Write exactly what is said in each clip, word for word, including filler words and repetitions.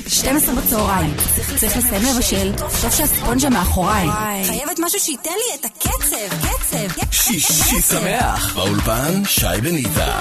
שתים עשרה בצהריים. צריך לסיים לבשל, טוב שהספונג'ה מאחוריי. חייבת משהו שייתן לי את הקצב, קצב. שישי שמח. באולפן שי בניטה.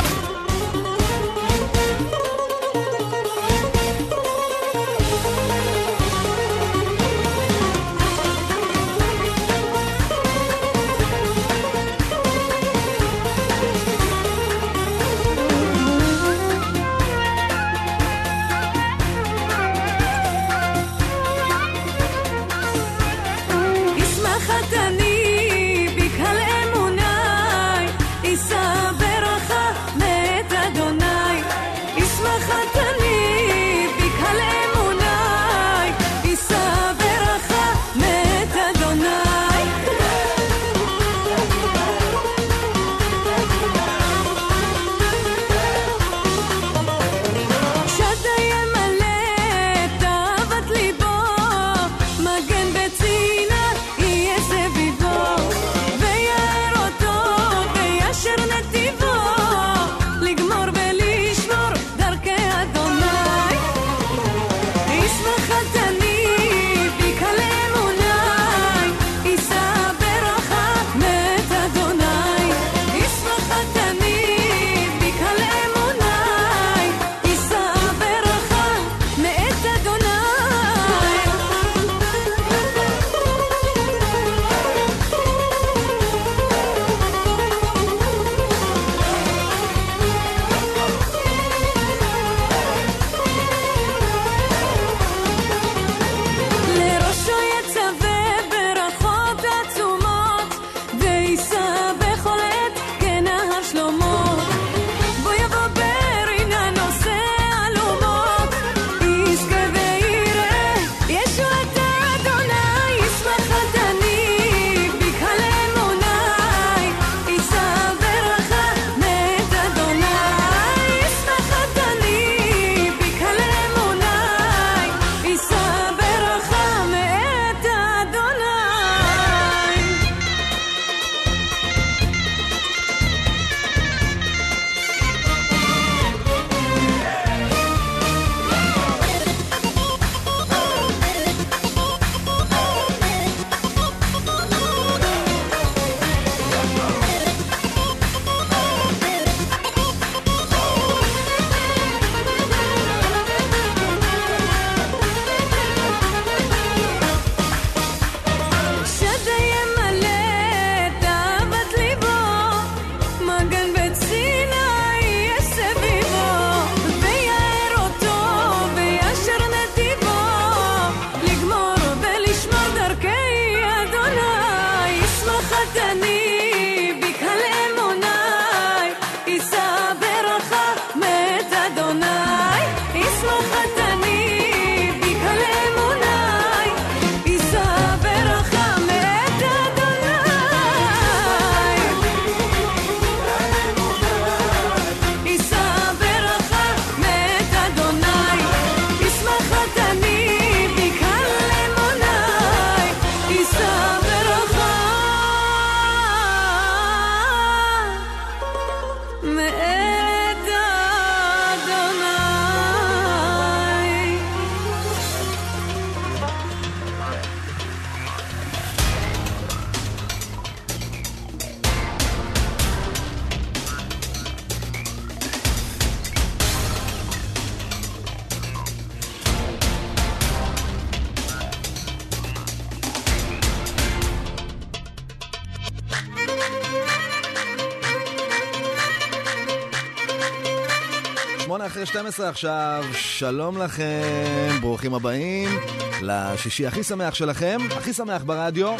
אחרי שתים עשרה עכשיו, שלום לכם, ברוכים הבאים לשישי הכי שמח שלכם, הכי שמח ברדיו.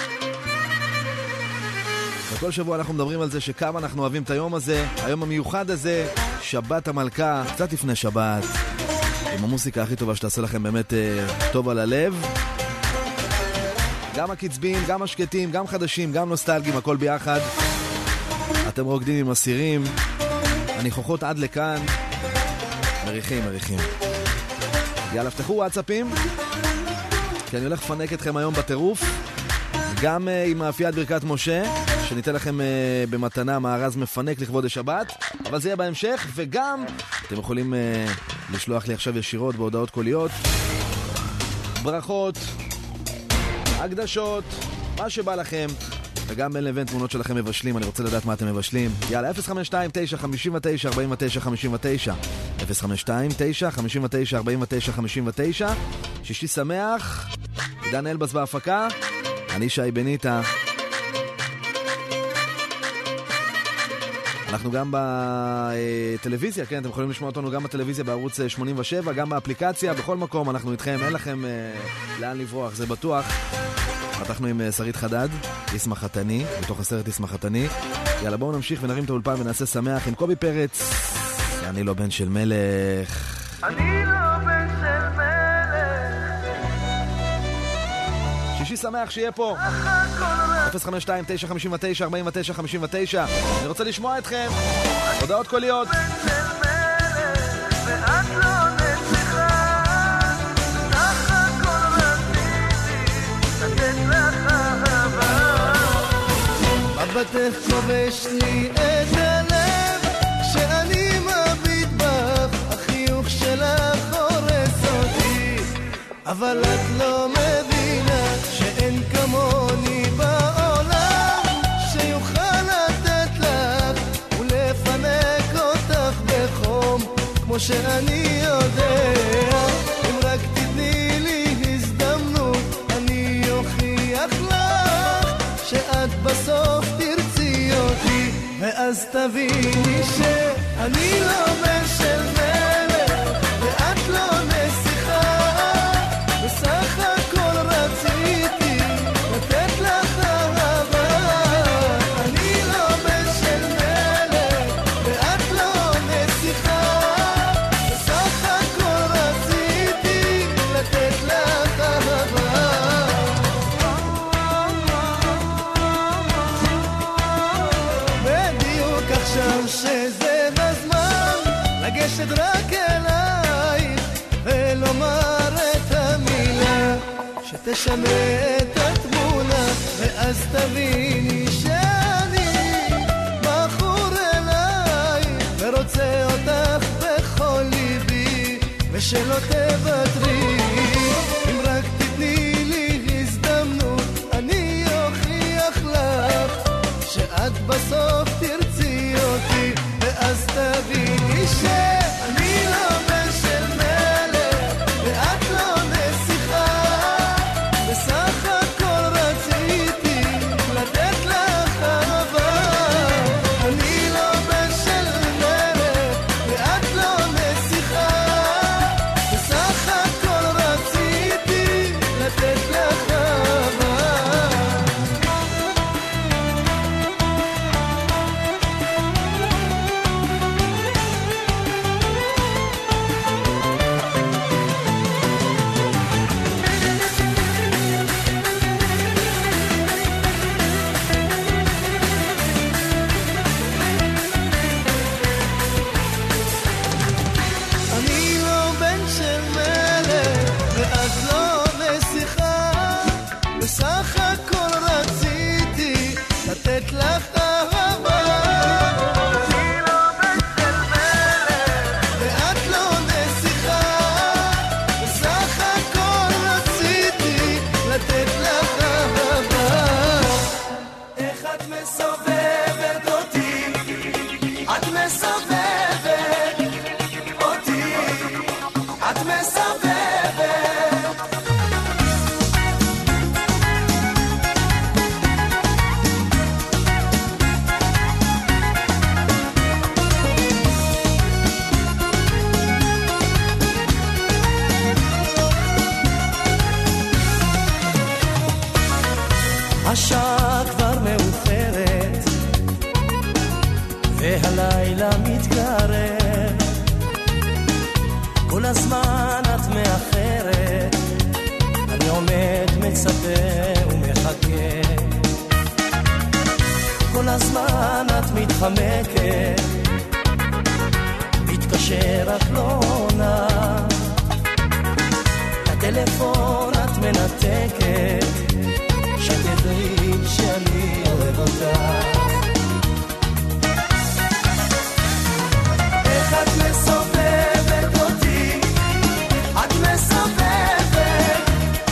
וכל שבוע אנחנו מדברים על זה שכמה אנחנו אוהבים את היום הזה, היום המיוחד הזה, שבת המלכה, קצת לפני שבת, עם המוסיקה הכי טובה שתעשה לכם באמת uh, טוב על הלב. גם הקצבים, גם השקטים, גם חדשים, גם נוסטלגיים, הכל ביחד. אתם רוקדים עם הסירים, הניחוחות עד לכאן. מריחים, מריחים. יאללה, פתחו וואטסאפים, כי אני הולך לפנק אתכם היום בטירוף, גם uh, עם מאפיית ברכת משה, שניתן לכם uh, במתנה מארז מפנק לכבוד השבת, אבל זה יהיה בהמשך, וגם אתם יכולים uh, לשלוח לי עכשיו ישירות בהודעות קוליות ברכות, הקדשות, מה שבא לכם. וגם בין לבין תמונות שלכם מבשלים, אני רוצה לדעת מה אתם מבשלים. יאללה, אפס חמש שתיים תשע חמש תשע ארבע תשע חמש תשע, אפס חמש שתיים תשע חמש תשע ארבע תשע חמש תשע. שישי שמח, עידן אלבס בהפקה, אני שי בניטה. אנחנו גם בטלוויזיה, כן, אתם יכולים לשמוע אותנו גם בטלוויזיה בערוץ שמונים ושבע, גם באפליקציה, בכל מקום אנחנו איתכם, אין לכם אה, לאן לברוח, זה בטוח. פתחנו עם שרית חדד, ישמח חתני, בתוך הסרט ישמח חתני. יאללה, בואו נמשיך ונרים את האולפן ונעשה שמח עם קובי פרץ. אני לא בן של מלך. אני לא בן של מלך. שישי שמח שיהיה פה. אפס חמש שתיים תשע חמש תשע ארבע תשע חמש תשע. אני רוצה לשמוע אתכם. הודעות קוליות. בן של מלך, ואת לא נצחה. סך הכל רציתי לתת לך אהבה. מבטך כובש לי את הלב, כשאני מביט בך, החיוך שלך הורס אותי. אבל את לא מבינה שאין כמוני בעולם שיוכל לתת לך ולפנק אותך בחום כמו שאני יודע. אם רק תתני לי הזדמנות אני אוכיח לך שאת בסוף תרצי אותי, ואז תביני שאני לא בן של מלך ואת לא נסיכה. בסך הכל רציתי לתת לך אהבה. אני לא בן של מלך ואת לא נסיכה. בסך הכל רציתי לתת לך אהבה. בדיוק עכשיו שזה הזמן לגשת רק אלייך ולומר את המילה שתשנה את התמונה, ואז תביני שאני בחור אלייך ורוצה אותך בכל ליבי ושלא תוותרי. אם רק תתני לי הזדמנות אני אוכיח לך שאת בסוף תרצי אותי, ואז תביני שאני לא בן של מלך ואת לא נסיכה. בסך הכל רציתי לתת לך אהבה. אני לא בן של מלך ואת לא נסיכה. בסך הכל רציתי לתת לך אהבה. אני לא בן של מלך ואת לא נסיכה. בסך הכל רציתי לתת לך אהבה. אני לא בן של מלך ואת לא נסיכה. בסך הכל רציתי לתת לך אהבה. איך את מסובבת אותי, את מסובבת אותי, את מסובבת. השעה כבר מאוחרת והלילה מתקרב, כל הזמן את מאחרת, אני עומד מצפה ומחכה. כל הזמן את מתחמקת, מתקשר רק לא עונה, לטלפון את מנתקת, שתדעי שאני אוהב אותך. איך את מסובבת אותי, את מסובבת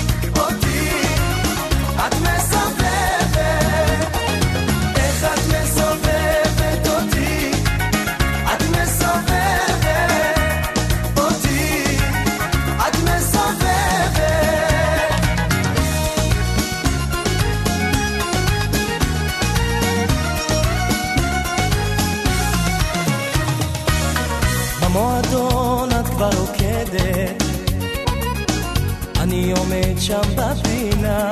אני עומד שם בפינה,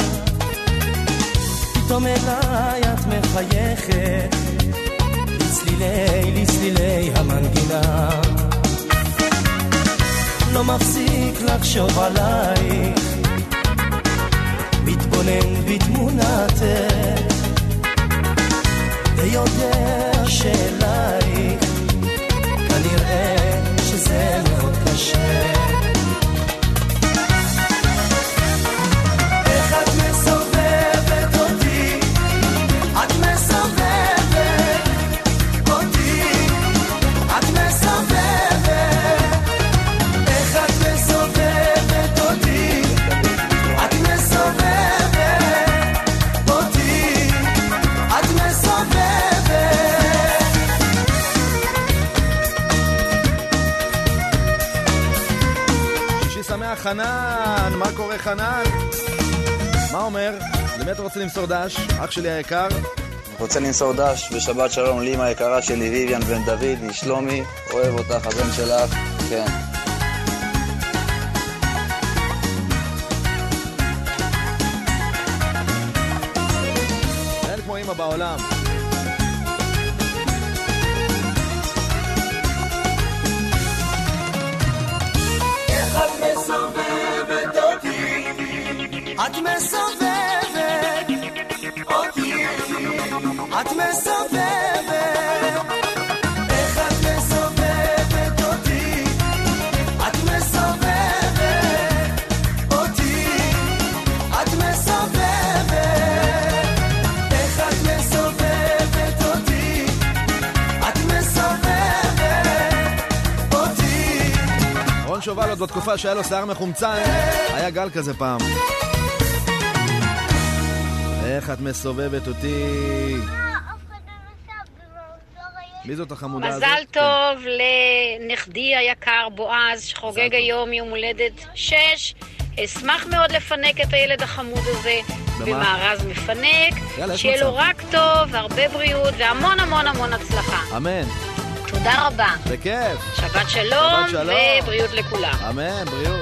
פתאום אליי את מחייכת, לצלילי, לצלילי המנגינה. לא מפסיק לחשוב עלייך, מתבונן בתמונתך, ויודע שלייך כנראה שזה מאוד קשה. איך את מסובבת אותי, את מסובבת אותי, את מסובבת. איך את מסובבת אותי, את מסובבת אותי, את מסובבת. שישי שמח חנן, מה קורה חנן? מה אומר? למי אתה רוצה למסור דש? אח שלי היקר? רוצה למסור דש ושבת שלום לאמא היקרה שלי ויvian בן דוד, שלומי, אוהב אותך, הבן שלך, כן. אין כמו אמא בעולם. איך את מסובבת אותי, את מסובבת אותי, את מסובבת. איך את מסובבת אותי, את מסובבת אותי, את מסובבת. איך את מסובבת אותי, את מסובבת אותי. רון שובל עוד בתקופה שהיה לו שיער מחומצן, היה גל כזה פעם. איך את מסובבת אותי. מי זאת החמודה הזאת? מזל טוב לנכדי היקר בועז שחוגג היום יום הולדת שש. אשמח מאוד לפנק את הילד החמוד הזה במארז מפנק. שיהיה לו רק טוב והרבה בריאות והמון המון המון הצלחה. אמן. תודה רבה. בכיף. שבת שלום, שבת שלום. ובריאות לכולם. אמן, בריאות.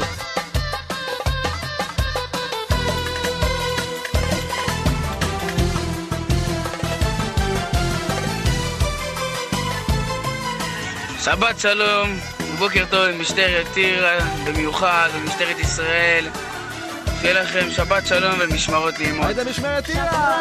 שבת שלום, בוקר טוב משטרת טירה, במיוחד במשטרת ישראל. שיהיה לכם שבת שלום ומשמרות לימוד. הייתה משמרת טירה.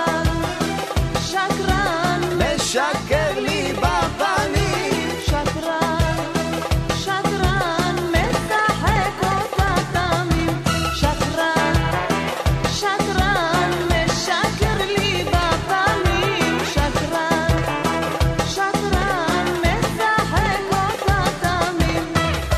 שקרן, משקר לי בפנים. שקרן, שקרן, משחק אותה תמים. שקרן, שקרן, משקר לי בפנים. שקרן, שקרן, משחק אותה תמים.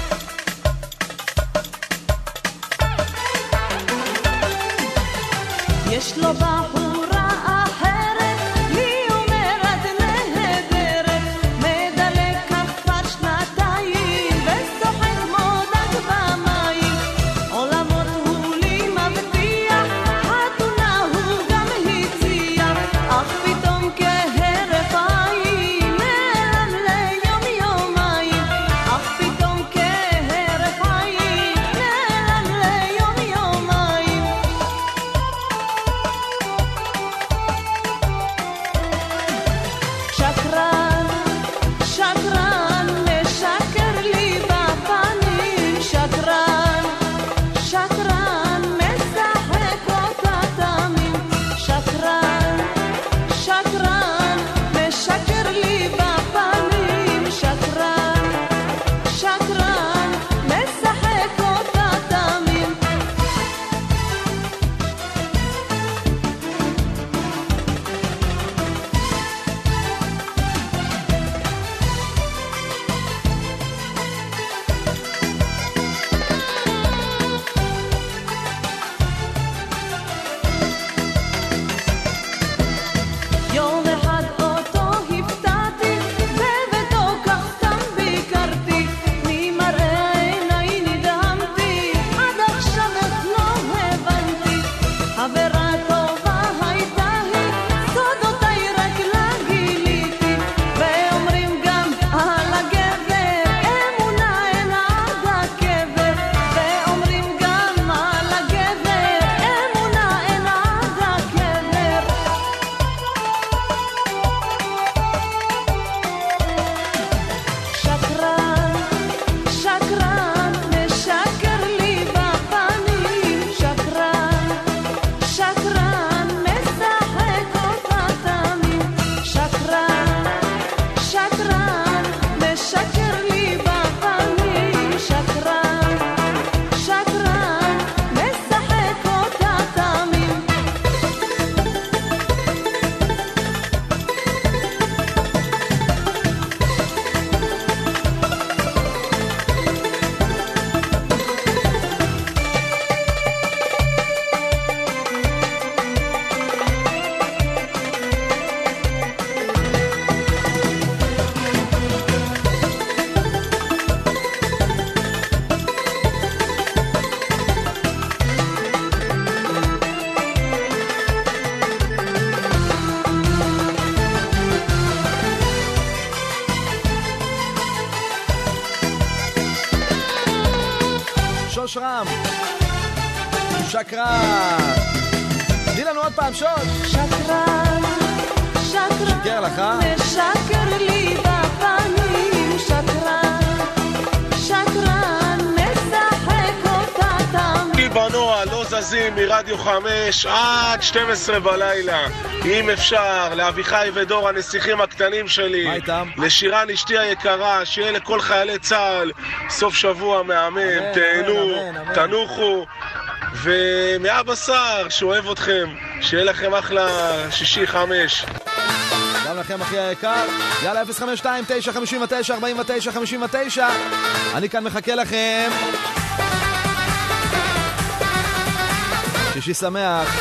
יש לו בחורה אחרת, לי אומרת נהדרת, מדלק כבר שנתיים ושוחק מודק במים. עולמות הוא לי מבטיח, חתונה הוא גם הציע, אך פתאום כהרף עין נעלם ליום יומיים. אך פתאום כהרף עין נעלם ליום יומיים. שוש רם. שקרן. תני לנו עוד פעם, שוש. שקרן, שקרן. שקר לך, אה? משקר לי בפנים. שקרן, שקרן. משחק אותה תמיד. בנוע לא זזים מרדיו חמש עד שתים עשרה בלילה. אם אפשר, לאביחי ודור הנסיכים הקטנים שלי, לשירן אשתי היקרה, שיהיה לכל חיילי צה"ל סוף שבוע מהמם, תהנו, תנוחו, ומאבא שר שאוהב אתכם, שיהיה לכם אחלה שישי חמש. גם לכם אחי היקר. יאללה, אפס חמש שתיים תשע חמש תשע ארבע תשע חמש תשע. אני כאן מחכה לכם. שישי שמח.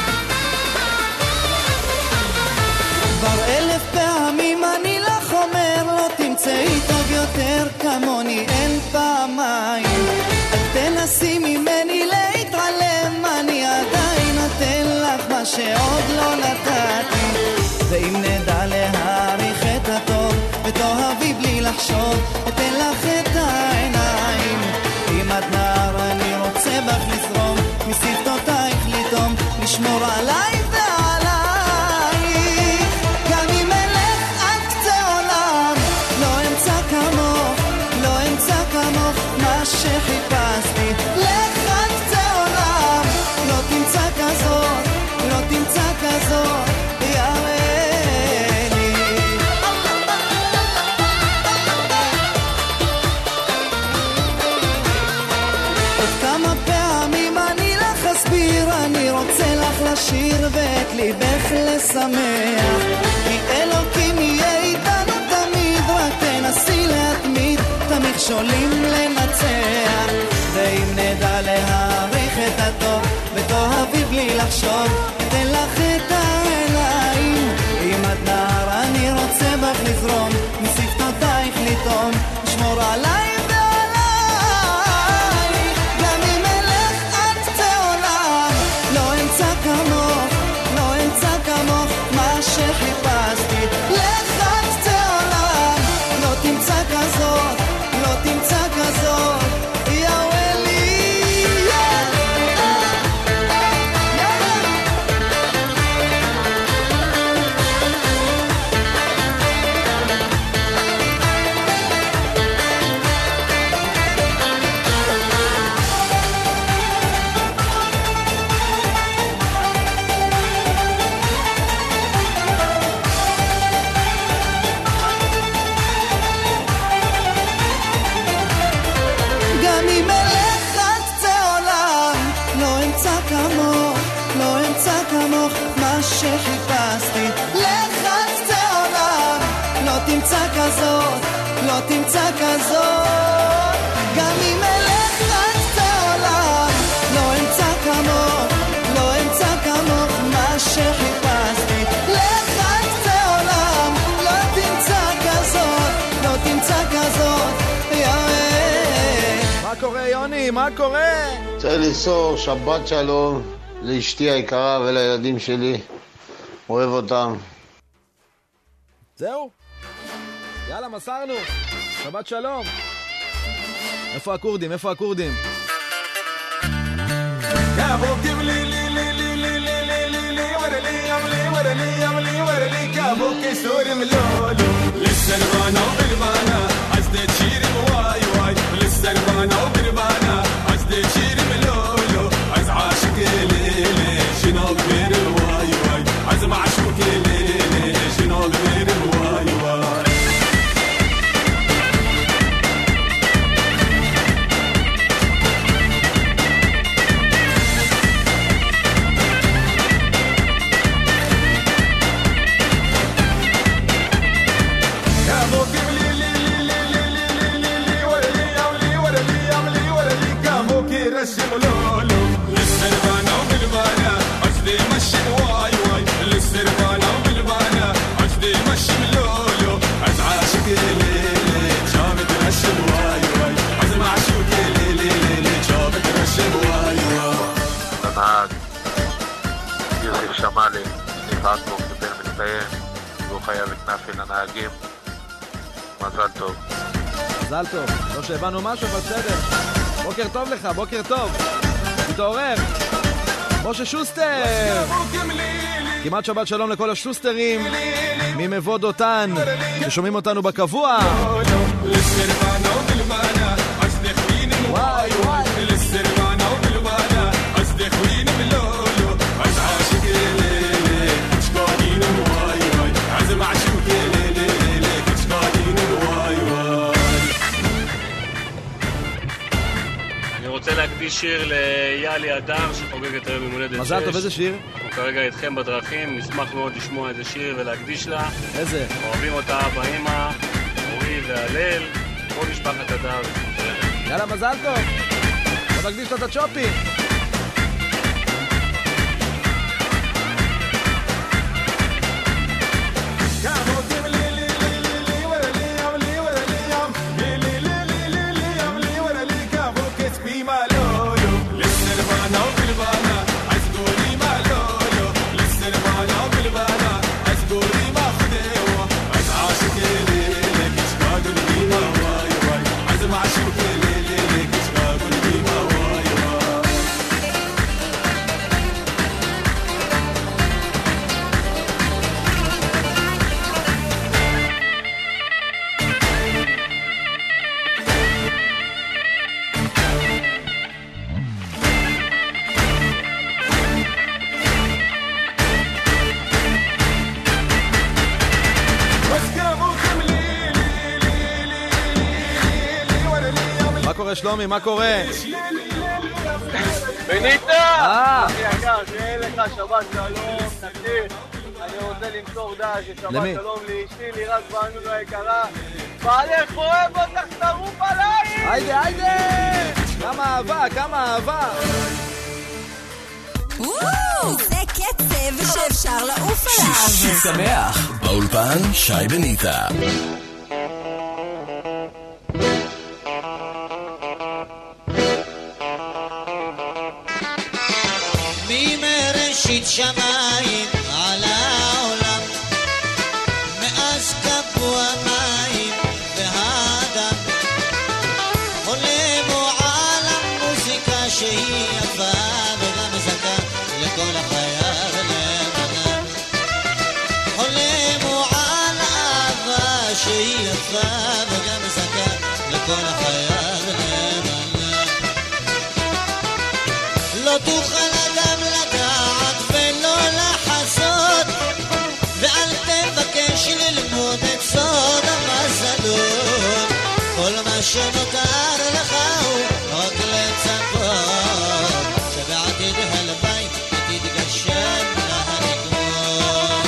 כבר אלף פעמים אני לך אומר, לא תמצאי טוב יותר כמוני, אין פעמיים. אל תנסי ממני להתעלם, אני עדיין נותן לך מה שעוד לא נתתי. ואם נדע להעריך את הטוב ותאהבי בלי לחשוב, אתן לך את העיניים. אם את נער אני רוצה בך לזרום, משפתותייך לטום, לשמור עליי ועלייך. גם אם אלך עד קצה עולם, לא אמצא כמוך, לא אמצא כמוך מה שחיפשתי. לך עד קצה עולם, לא תמצא כזאת, לא תמצא כזאת, יראה לי. עוד כמה פעמים אני לך אסביר, אני רוצה לך לשיר ואת ליבך לשמח, כי אלוקים יהיה איתנו תמיד, רק תנסי להתמיד את המכשולים לנצח. ואם נדע להעריך את הטוב ותאהבי בלי לחשוב, אתן לך את העיניים. אם את נער אני רוצה בך לזרום, משפתותייך לטום, לשמור עליי ועליי. גם אם אלך עד קצה עולם, לא אמצא כמוך, לא אמצא כמוך מה שחיפשתי. לך עד קצה עולם, לא תמצא כזאת, לא תמצא כזאת, יאווה לי. גם אם אלך עד קצה עולם, לא אמצא כמוך, לא אמצא כמוך מה שחיפשתי. לך עד קצה עולם, לא תמצא כזאת, לא תמצא כזאת. גם אם אלך עד קצה עולם, לא אמצא כמוך, לא אמצא כמוך מה שחיפשתי. לך עד קצה עולם, לא תמצא כזאת, לא תמצא כזאת, יאווה. מה קורה יוני? מה קורה? צריך לסור שבת שלום לאשתי היקרה ולילדים שלי, אוהב אותם. זהו? יאללה, מסרנו. שבת שלום. איפה הקורדים? איפה הקורדים? שמאלי, ניחת בו קיבל מצטיין, והוא חייב את נפי לנהגים. מזל טוב. מזל טוב. לא שהבנו משהו, אבל בסדר. בוקר טוב לך, בוקר טוב. תתעורר. משה שוסטר. כמעט שבת שלום לכל השוסטרים ממבוא דותן ששומעים אותנו בקבוע. וואי וואי. אני רוצה להקדיש שיר ליאלי אדם שחוגגת היום יום הולדת שש. מזל טוב, איזה שיר? אנחנו כרגע איתכם בדרכים, נשמח מאוד לשמוע איזה שיר ולהקדיש לה. איזה? אוהבים אותה אבא אמא, אורי והלל, כל משפחת אדם. יאללה, מזל טוב. בוא נקדיש לה את הצ'ופי. שלומי, מה קורה? בניטה! אחי יקר, שיהיה לך שבת שלום, תקשיב, אני רוצה למסור דעה ששבת שלום לאשתי, לירת בענוג היקרה. בעלך אוהב אותך, תרוף עליי! היידה, היידה! כמה אהבה, כמה אהבה! וואו, זה קצב שאפשר לעוף עליו. שישי שמח, באולפן שי בניטה. שמיים על העולם מאז כבו המים והאדם חולמו על המוזיקה שהיא יפה וגם זכה לכל החיה ולמנה חולמו על אהבה שהיא יפה וגם זכה לכל החיה ולמנה לא תוכל אדם לדעת ואל תבקש ללמוד את סוד המזלות כל מה שנותר לך הוא רק לצפות שבעתיד הלוואי תתגשם להנגמור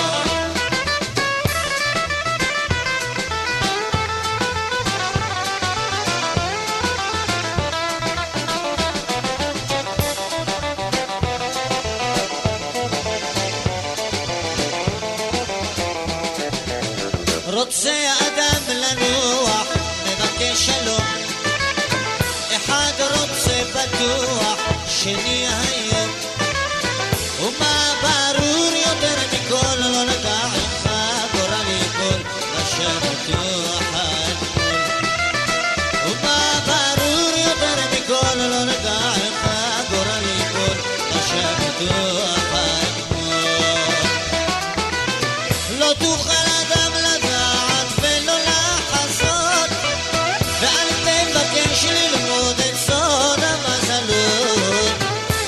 רוצה האדם לנוח, מבקש שלום אחד רוצה בטוח, שני היום ומה ברור יותר מכל לא נדע לך גורל יפול לשם בטוח הגמול ומה ברור יותר מכל לא נדע לך גורל יפול לשם בטוח הגמול לא תוכל אדם לדעת ולא לחזות ואל תבקש ללמוד את סוד המזלות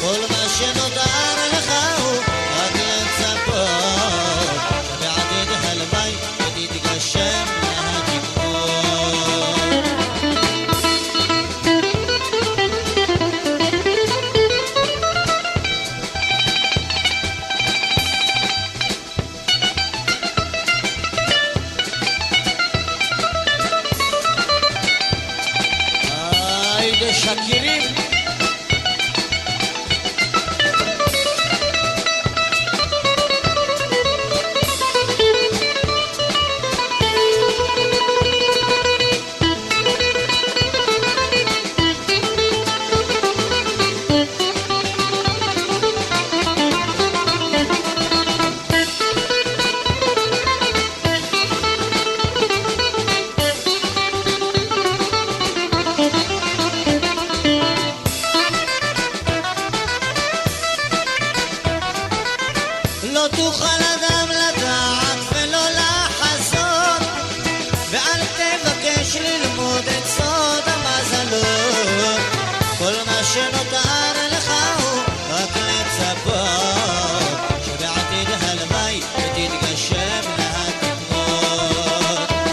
לא תוכל אדם לדעת ולא לחזות, ואל תבקש ללמוד את סוד המזלות. כל מה שנותר לך הוא רק לצפות שבעתיד הלוואי ותתגשם התקוות.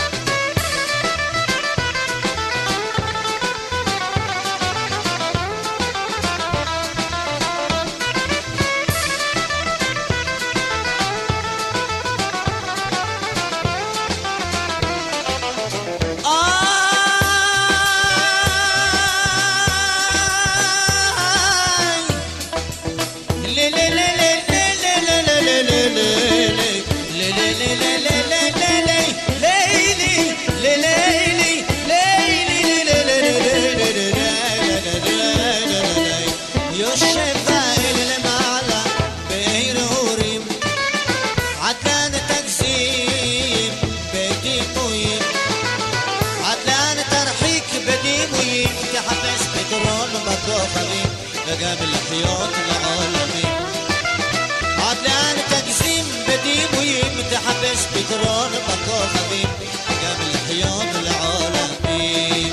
וגם לחיות לעולמים. עד לאן תגזים בדימויים, תחפש פתרון בכוכבים, וגם לחיות לעולמים.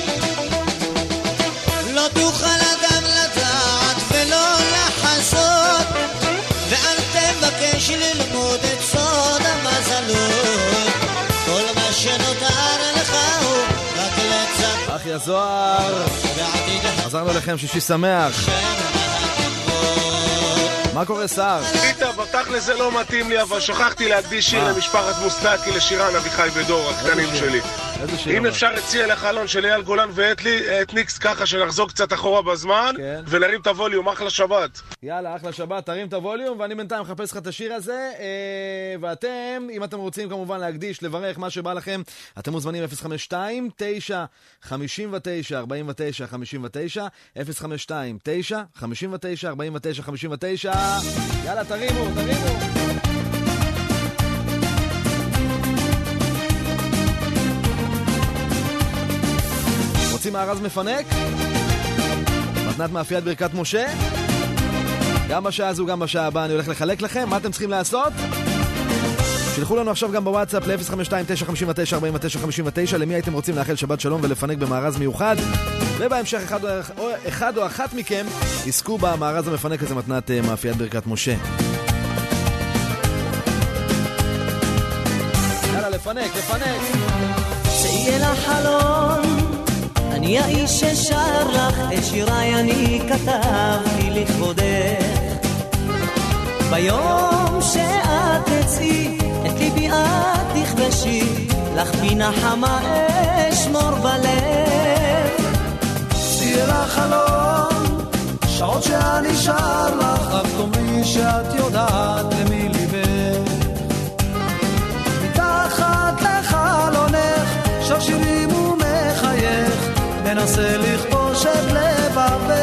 לא תוכל אדם לדעת ולא לחזות, ואל תבקש ללמוד את סוד המזלות. כל מה שנותר לך הוא רק לצפות. אחי הזוהר, עזרנו לכם, שישי שמח. מה קורה שר? איתה, בתכל'ס זה לא מתאים לי, אבל שכחתי להקדיש שיר למשפחת מוסנקי, לשירן אביחי ודור, הקטנים שלי. אם אפשר הציע לחלון של אייל גולן ואת ניקס ככה שנחזור קצת אחורה בזמן ונרים את הווליום. אחלה שבת. יאללה, אחלה שבת, תרים את הווליום ואני בינתיים מחפש לך את השיר הזה. ואתם, אם אתם רוצים כמובן להקדיש, לברך מה שבא לכם, אתם מוזמנים אפס חמש שתיים תשע חמש תשע ארבע תשע חמש תשע אפס חמש שתיים תשע חמש תשע ארבע תשע חמש תשע. יאללה, תרימו, תרימו. רוצים מארז מפנק? מתנת מאפיית ברכת משה? גם בשעה הזו, גם בשעה הבאה אני הולך לחלק לכם. מה אתם צריכים לעשות? שלחו לנו עכשיו גם בוואטסאפ ל-אפס חמש שתיים תשע חמש תשע ארבע תשע חמש תשע למי הייתם רוצים לאחל שבת שלום ולפנק במארז מיוחד, ובהמשך אחד או, או, אחד או אחת מכם יזכו במארז המפנק הזה, מתנת uh, מאפיית ברכת משה. יאללה, לפנק, לפנק. צאי אל החלון, אני האיש ששר לך את שיריי, אני כתבתי לכבודך. ביום שאת תצאי את ליבי את תכבשי, לך פינה חמה אשמור בלב. צאי אל החלון, שעות שאני שר לך, רק תאמרי שאת יודעת למי ליבך. מתחת לחלונך שר שירים ומחייך, מנסה לכבוש את לבבך.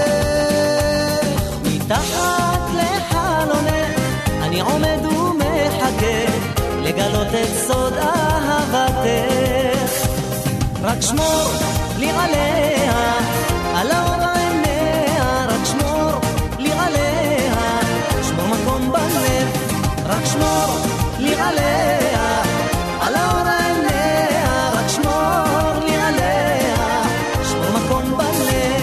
מתחת לחלונך אני עומד ומחכה לגלות את סוד אהבתך. רק שמור לי עליה, על האור עיניה, רק שמור לי עליה, שמור מקום בלב. רק שמור לי עליה, על האור עיניה, רק שמור לי עליה, שמור מקום בלב.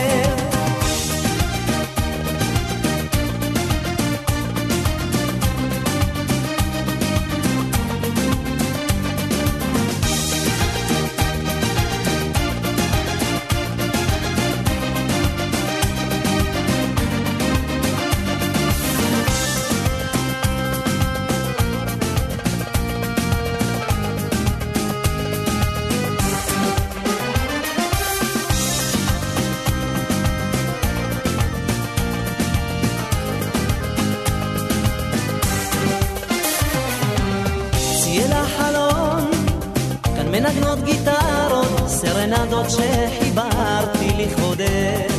מנגנות גיטרות, סרנדות שחיברתי לכבודך.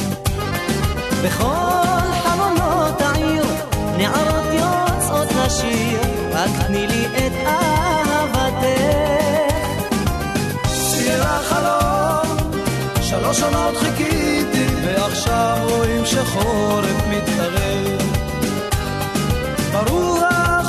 בכל חלונות העיר נערות יוצאות לשיר, רק תני לי את אהבתך. צאי אל החלון, שלוש שנות חיכיתי, ועכשיו רואים שחורף מתקרב. ברוח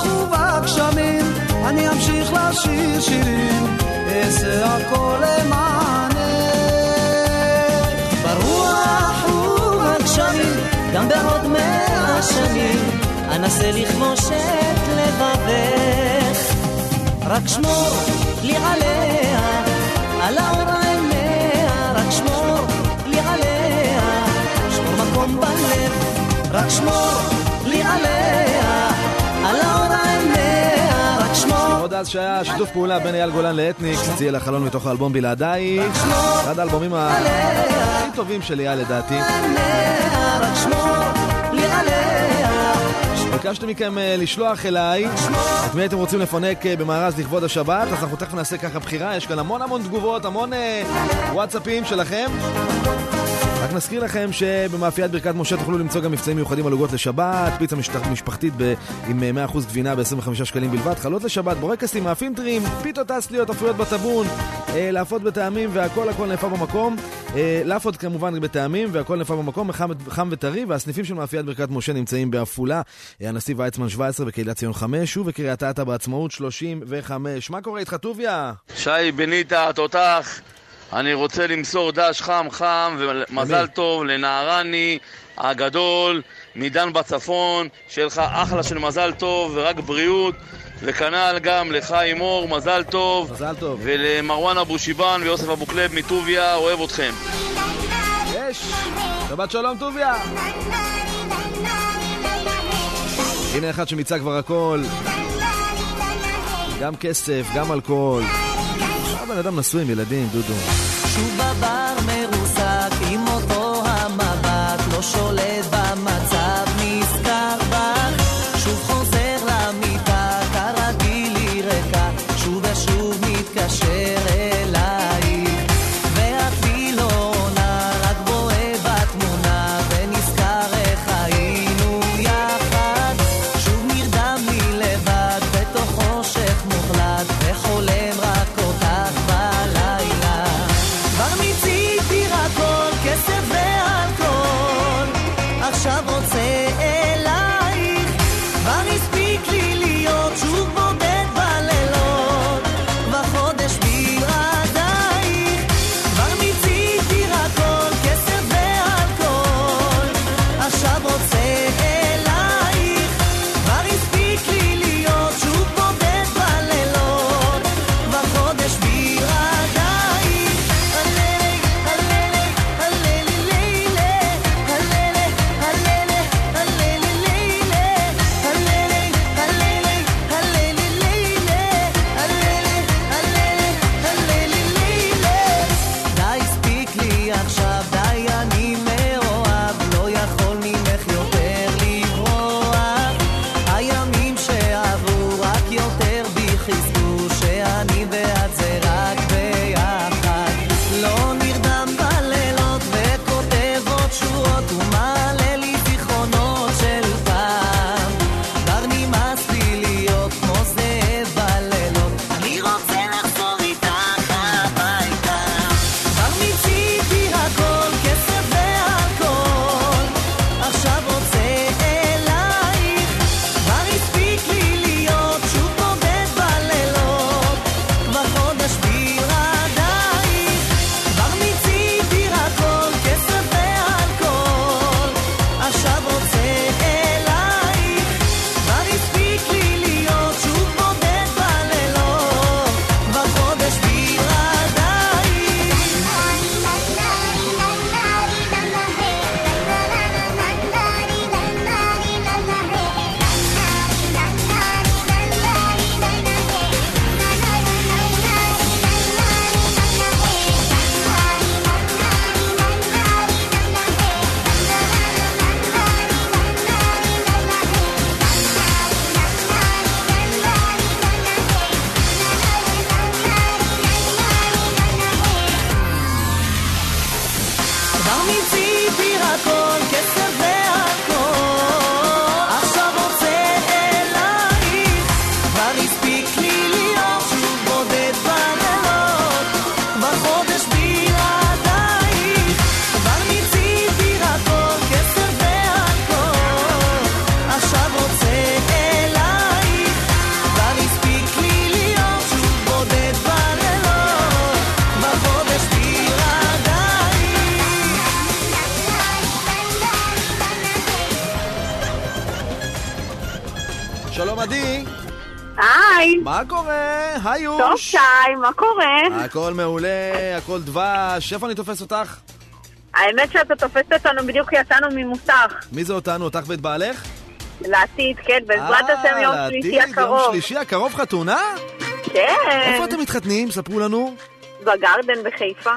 זה לכבוש את לבבך, רק שמור לי עליה, על האור עיניה, רק שמור לי עליה, שמור מקום בלב, רק שמור לי עליה, על האור עיניה, רק שמור. עוד אז שהיה שיתוף פעולה בין אייל גולן לאתניק, הציע לחלון מתוך האלבום בלעדייך, אחד האלבומים הכי טובים של אייל לדעתי. רק שמור לי עליה. ביקשתם מכם לשלוח אליי את מי הייתם רוצים לפנק במארז לכבוד השבת, אז אנחנו תכף נעשה ככה בחירה, יש כאן המון המון תגובות, המון וואטסאפים שלכם. רק נזכיר לכם שבמאפיית ברכת משה תוכלו למצוא גם מבצעים מיוחדים על עוגות לשבת, פיצה משפחתית עם מאה אחוז גבינה ב-עשרים וחמישה שקלים בלבד, חלות לשבת, בורקסים, מאפים טריים, פיתות אסליות, אפויות בטבון, להפות בטעמים והכל הכל נפה במקום, להפות כמובן בטעמים והכל נפה במקום, חם וטרי, והסניפים של מאפיית ברכת משה נמצאים באפולה, הנשיא ויצמן שבע עשרה בקהילת ציון חמש ובקריית אתא בעצמאות שלושים וחמש. מה קורה איתך טוביה? שי בניטה, תותח. אני רוצה למסור דש חם חם ומזל טוב לנערני הגדול מדן בצפון, שיהיה לך אחלה של מזל טוב ורק בריאות, וכנ"ל גם לחיים אור, מזל טוב, מזל טוב. ולמרואן אבו שיבן ויוסף אבו קלב מטוביה, אוהב אתכם. יש, שבת שלום טוביה. הנה אחד שמיצה כבר הכל, גם כסף, גם אלכוהול. בן אדם נשוי עם ילדים, דודו. שוב בבר מרוסק עם אותו המבט, לא שולט במצב, נזכר בך, שוב חוזר למיטה, כרגיל היא ריקה, שוב ושוב מתקשר אליי, ואפילו עונה, רק בואה בתמונה, ונזכר איך היינו יחד, שוב נרדם לי לבד, בתוך חושך מוחלט, וחולם רק אותך בלילה, כבר מיציתי הכל, כסף ואלכוהול, עכשיו רוצה אלייך, כבר הספיק לי להיות שוב בודד בלילות, כבר חודש בלעדייך, כבר מיציתי הכל, כסף ואלכוהול, עכשיו רוצה אלייך, כבר הספיק לי להיות שוב בודד בלילות, כבר חודש בלעדייך, הללי, הללי, הללי לילה, הללי, הללי, הללי שלום עדי. היי. מה קורה? היוש. טוב שי, מה קורה? הכל מעולה, הכל דבש. איפה אני תופס אותך? האמת שאתה תופסת אותנו בדיוק יצאנו ממוסך. מי זה אותנו? אותך ואת בעלך? לעתיד, כן, בעזרת השם יום שלישי הקרוב. יום שלישי הקרוב חתונה? כן. איפה אתם מתחתנים? ספרו לנו. בגרדן בחיפה.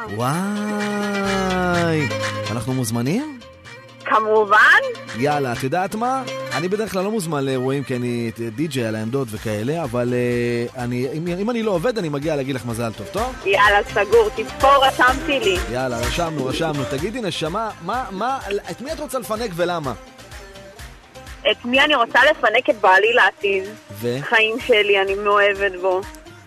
וואי, אנחנו מוזמנים? כמובן. יאללה, את יודעת מה? אני בדרך כלל לא מוזמן לאירועים כי אני די-ג'יי על העמדות וכאלה, אבל uh, אני, אם, אם אני לא עובד אני מגיע להגיד לך מזל טוב, טוב? יאללה, סגור, תספור, רשמתי לי. יאללה, רשמנו, רשמנו. תגידי נשמה, מה, מה, את מי את רוצה לפנק ולמה? את מי אני רוצה לפנק? את בעלי לעתיד. ו? חיים שלי, אני מאוהבת בו.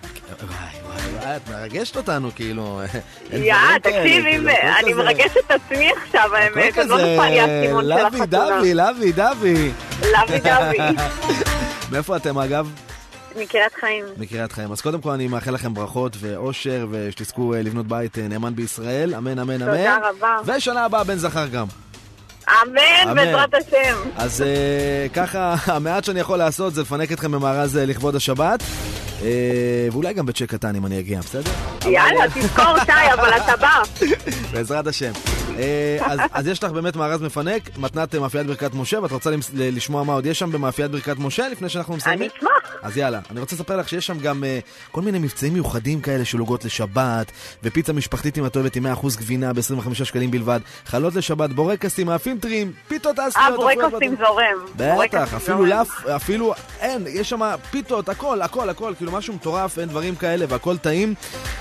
את מרגשת אותנו, כאילו... יא, תקשיב, אני מרגשת את עצמי עכשיו, האמת, אז לא נוכל לי הסימון של החתונה. לוי, לוי, דווי. לוי, דווי. מאיפה אתם, אגב? מקריית חיים. מקריית חיים. אז קודם כל אני מאחל לכם ברכות ואושר, ושתזכו לבנות בית נאמן בישראל. אמן, אמן, אמן. תודה רבה. ושנה הבאה בן זכר גם. אמן, בעזרת השם. אז ככה, המעט שאני יכול לעשות זה לפנק אתכם במארז לכבוד השבת. ואולי גם בצ'ק קטן אם אני אגיע, בסדר? יאללה, תזכור שי, אבל אתה בא. בעזרת השם. אז יש לך באמת מארז מפנק, מתנת מאפיית ברכת משה, ואת רוצה לשמוע מה עוד יש שם במאפיית ברכת משה לפני שאנחנו מסיימים? אני אשמח. אז יאללה, אני רוצה לספר לך שיש שם גם כל מיני מבצעים מיוחדים כאלה שלוגות לשבת, ופיצה משפחתית אם את אוהבת עם מאה אחוז גבינה ב-עשרים וחמישה שקלים בלבד, חלות לשבת, בורקסים, מאפים טריים, פיתות אסליות. אה, בורקסים זורם. בטח, אפילו לף, אפילו אין, יש שם פיתות, הכל, הכל, הכל, כאילו משהו מטורף, אין דברים כאלה והכל טעים.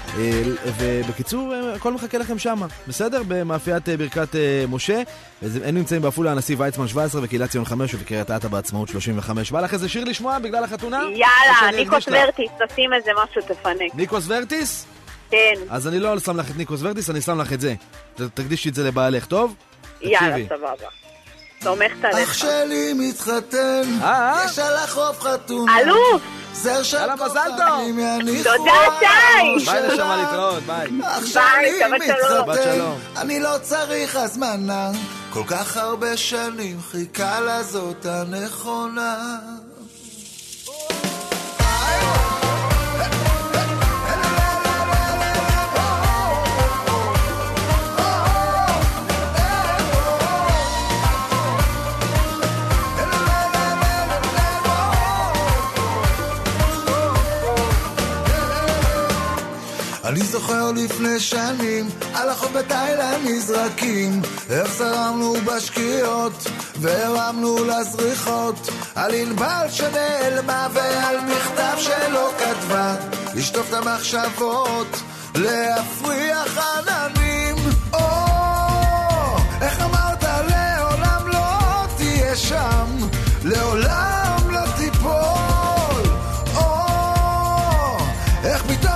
ובקיצור, הכל מחכה לכם שם, בסדר? במאפיית ברכת משה. הם נמצאים בעפולה הנשיא ויצמן שבע עשרה וקהילת ציון חמש ובקריית אתא בעצמאות שלושים וחמש. בא לך איזה שיר לשמוע בגלל החתונה? יאללה, ניקוס ורטיס, תשים איזה משהו תפנק. ניקוס ורטיס? כן. אז אני לא שם לך את ניקוס ורטיס, אני שם לך את זה. תקדישי את זה לבעלך, טוב? יאללה, סבבה. תומכת עליך. אח שלי מתחתן, יש על החוף חתונה. אלוף! זר של מזל טוב! תודה שי! ביי נשמה להתראות, ביי. אח שלי מתחתן, אני לא צריך הזמנה, כל כך הרבה שנים חיכה לזאת הנכונה. אני זוכר לפני שנים, על החוף בתאילנד נזרקים, איך זרמנו בשקיעות, והרמנו לזריחות, על ענבל שנעלמה ועל מכתב שלא כתבה, לשטוף את המחשבות, להפריח עננים. או, איך אמרת לעולם לא תהיה שם, לעולם לא תיפול. או, איך פתאום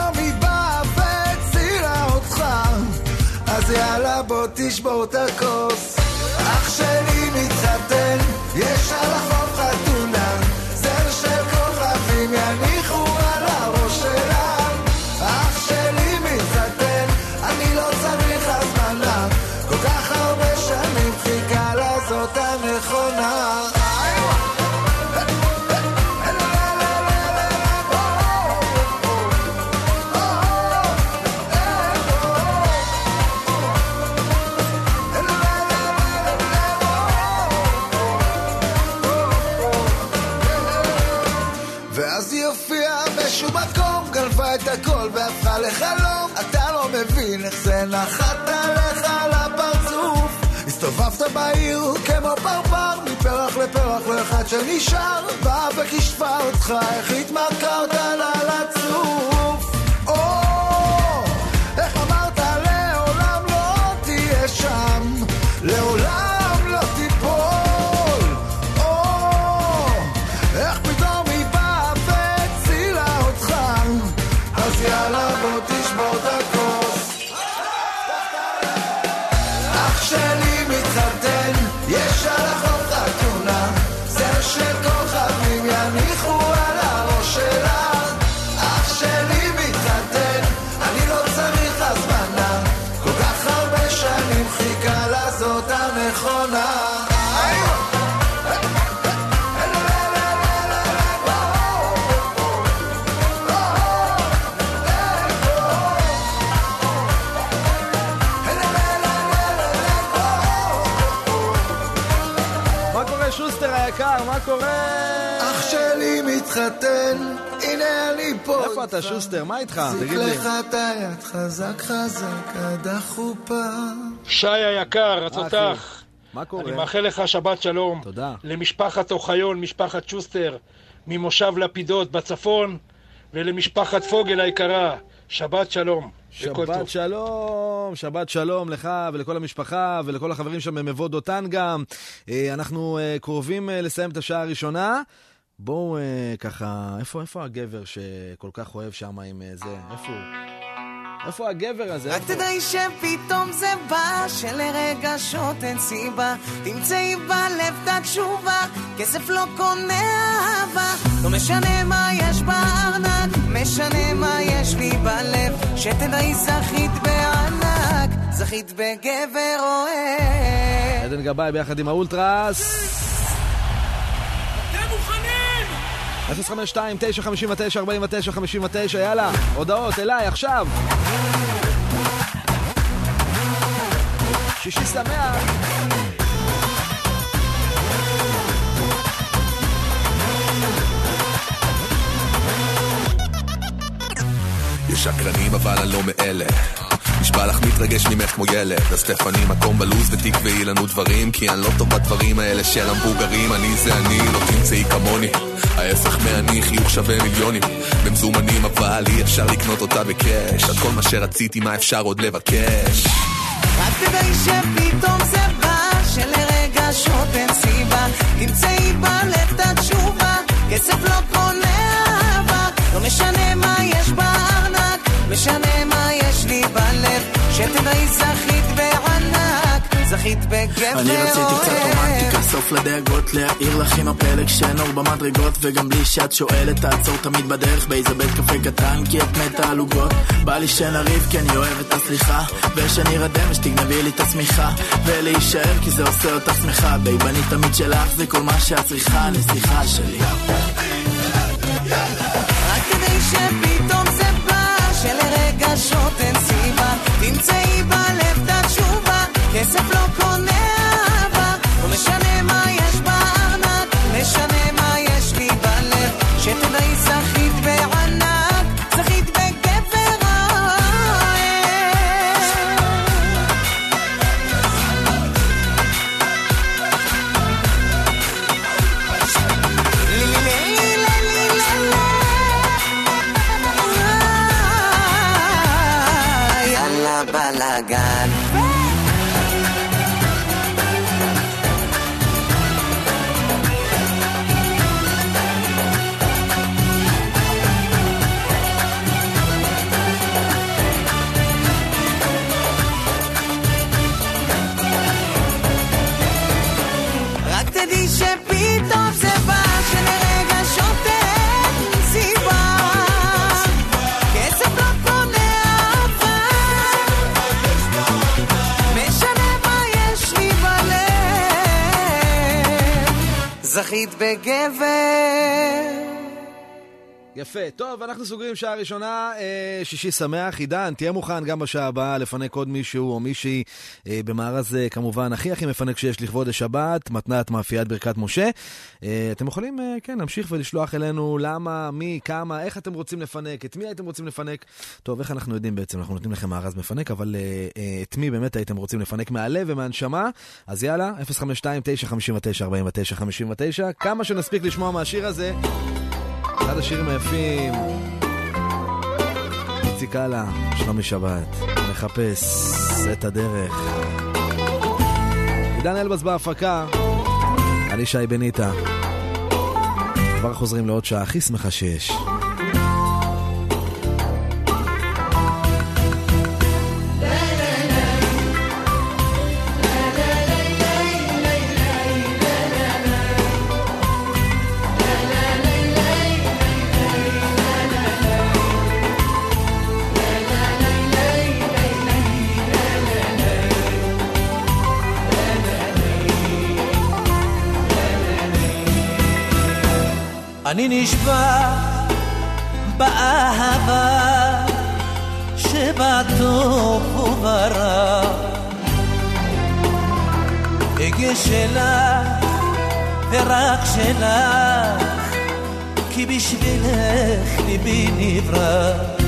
אז יאללה בוא תשבור את הכוס. אח שלי מתחתן, יש על החוף חתונה, זר של כוכבים יניחו על הראש שלה. אח שלי מתחתן, אני לא צריך הזמנה, כל כך הרבה שנים חיכה לזאת הנכונה. את הכל והפכה לחלום, אתה לא מבין איך זה נחת עליך לפרצוף. הסתובבת בעיר כמו פרפר, מפרח לפרח ואחד שנשאר בא וכשפה אותך, איך התמכרת לה לצוף. או, איך אמרת לעולם לא תהיה שם, לעולם לא תיפול. או, איך פתאום היא באה והצילה אותך, אז יאללה בוא תשבור את הכוס. אח שלי מתחתן, יש על החוף חתונה, זר של כוכבים יניחו על הראש שלה. שוסטר היקר, מה קורה? אח שלי מתחתן, הנה אני פה. איפה אתה שוסטר? מה איתך? תגיד לי. זיק לך את היד חזק חזק עד החופה. שי היקר, התותח. מה קורה? אני מאחל לך שבת שלום. תודה. למשפחת אוחיון, משפחת שוסטר, ממושב לפידות בצפון, ולמשפחת פוגל היקרה. שבת שלום. שבת שלום, שבת שלום לך ולכל המשפחה ולכל החברים שם במבוא דותן גם. אנחנו קרובים לסיים את השעה הראשונה. בואו ככה, איפה, איפה הגבר שכל כך אוהב שם עם זה? איפה הוא? איפה הגבר הזה? רק תדעי שפתאום זה בא, שלרגשות אין סיבה, תמצאי בלב את התשובה, כסף לא קונה אהבה, לא משנה מה יש בארנק, משנה מה יש לי בלב, שתדעי זכית בענק, זכית בגבר אוהב. עדן גבאי ביחד עם האולטרס. אתם מוכנים? אפס חמש שתיים תשע חמש תשע ארבע תשע חמש תשע, יאללה, הודעות אליי עכשיו. שישי שמח. יש שקרנים אבל אני לא מאלה, נשבע לך מתרגש ממך כמו ילד, אז סטפני מקום בלוז ותקבעי לנו דברים, כי אני לא טוב בדברים האלה של המבוגרים. אני זה אני, לא תמצאי כמוני, ההפך מאני, חיוך שווה מיליונים במזומנים, אבל אי אפשר לקנות אותה בקש, את כל מה שרציתי מה אפשר עוד לבקש. רק תדעי שפתאום זה בא, שלרגשות אין סיבה, תמצאי בלב את התשובה, כסף לא קונה אהבה, לא משנה מה יש בארנק, משנה מה יש לי בלב, שתדעי זכית בענק, זכית בגבר. אני רציתי קצת רומנטיקה, סוף לדאגות, להעיר לך עם הפלג שנור במדרגות, וגם בלי שאת שואלת תעצור תמיד בדרך באיזה בית קפה קטן, כי את מתה על עוגות. בא לי שנריב כי אני אוהב את הסליחה, ושאני רדם שתגנבי לי את השמיכה, ולהישאר כי זה עושה אותך שמחה, בייבני תמיד שלך זה כל מה שאת צריכה, נסיכה שלי. רק כדי שפתאום זה בא, שלרגשות אין סיבה, תמצאי בלב את התשובה, כסף לא קונה אהבה, לא משנה מה יש בארנק, משנה מה יש לי בלב, שתדעי זכית בענק, זכית בגבר אוהב. יאללה בלגן. רק תדעי שפתאום זה בא, שלרגשות אין סיבה, כסף לא קונה אהבה, משנה מה יש לי בלב, זכית בגבר. יפה, טוב, אנחנו סוגרים שעה ראשונה, אה, שישי שמח. עידן, תהיה מוכן גם בשעה הבאה לפנק עוד מישהו או מישהי אה, במארז אה, כמובן הכי הכי מפנק שיש לכבוד השבת, מתנת מאפיית ברכת משה. אה, אתם יכולים, אה, כן, להמשיך ולשלוח אלינו למה, מי, כמה, איך אתם רוצים לפנק, את מי הייתם רוצים לפנק. טוב, איך אנחנו יודעים בעצם, אנחנו נותנים לכם מארז מפנק, אבל אה, אה, את מי באמת הייתם רוצים לפנק מהלב ומהנשמה. אז יאללה, אפס חמש שתיים תשע חמש תשע ארבע תשע חמש תשע, כמה שנספיק לשמוע מהשיר הזה. אחד השירים היפים, איציק הלאה, שלומי שבת, מחפש את הדרך. עידן אלבס בהפקה, אני שי בניטה. כבר חוזרים לעוד שעה הכי שמחה שיש. אני נשבע באהבה שבטוב וברע, אגש שלך ורק שלך, כי בשבילך ליבי נברא.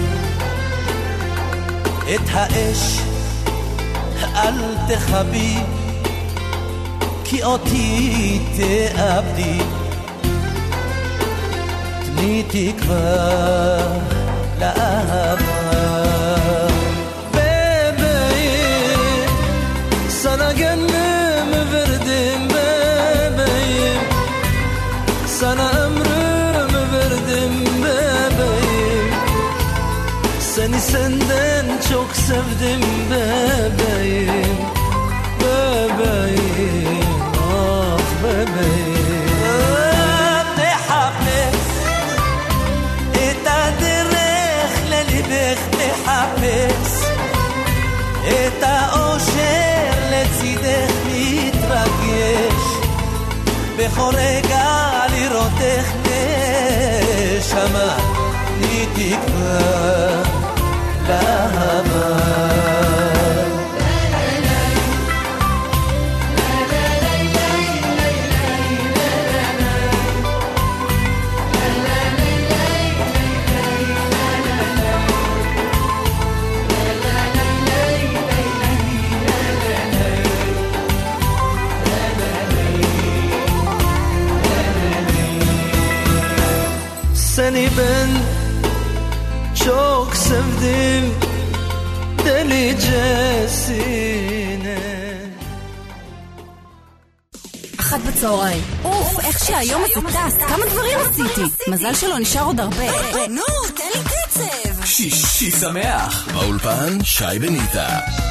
את האש אל תחבי, כי אותי תאבדי. תני תקווה לאהבה. bebeğim, sana gönlümü verdim bebeğim, sana ömrümü verdim bebeğim. Seni senden çok sevdim bebeğim, bebeğim, ah bebeğim. נחפש את הדרך לליבך, נחפש את האושר לצידך, מתרגש בכל רגע לראותך נשמה. תני תקווה לאהבה. Seni ben çok sevdim delicesine. אחת בצהריים. אוף, איך שהיום הזה טס, כמה דברים עשיתי. מזל שלא נשאר עוד הרבה. נו, תן לי קצב. שישי שמח. באולפן שי בניטה.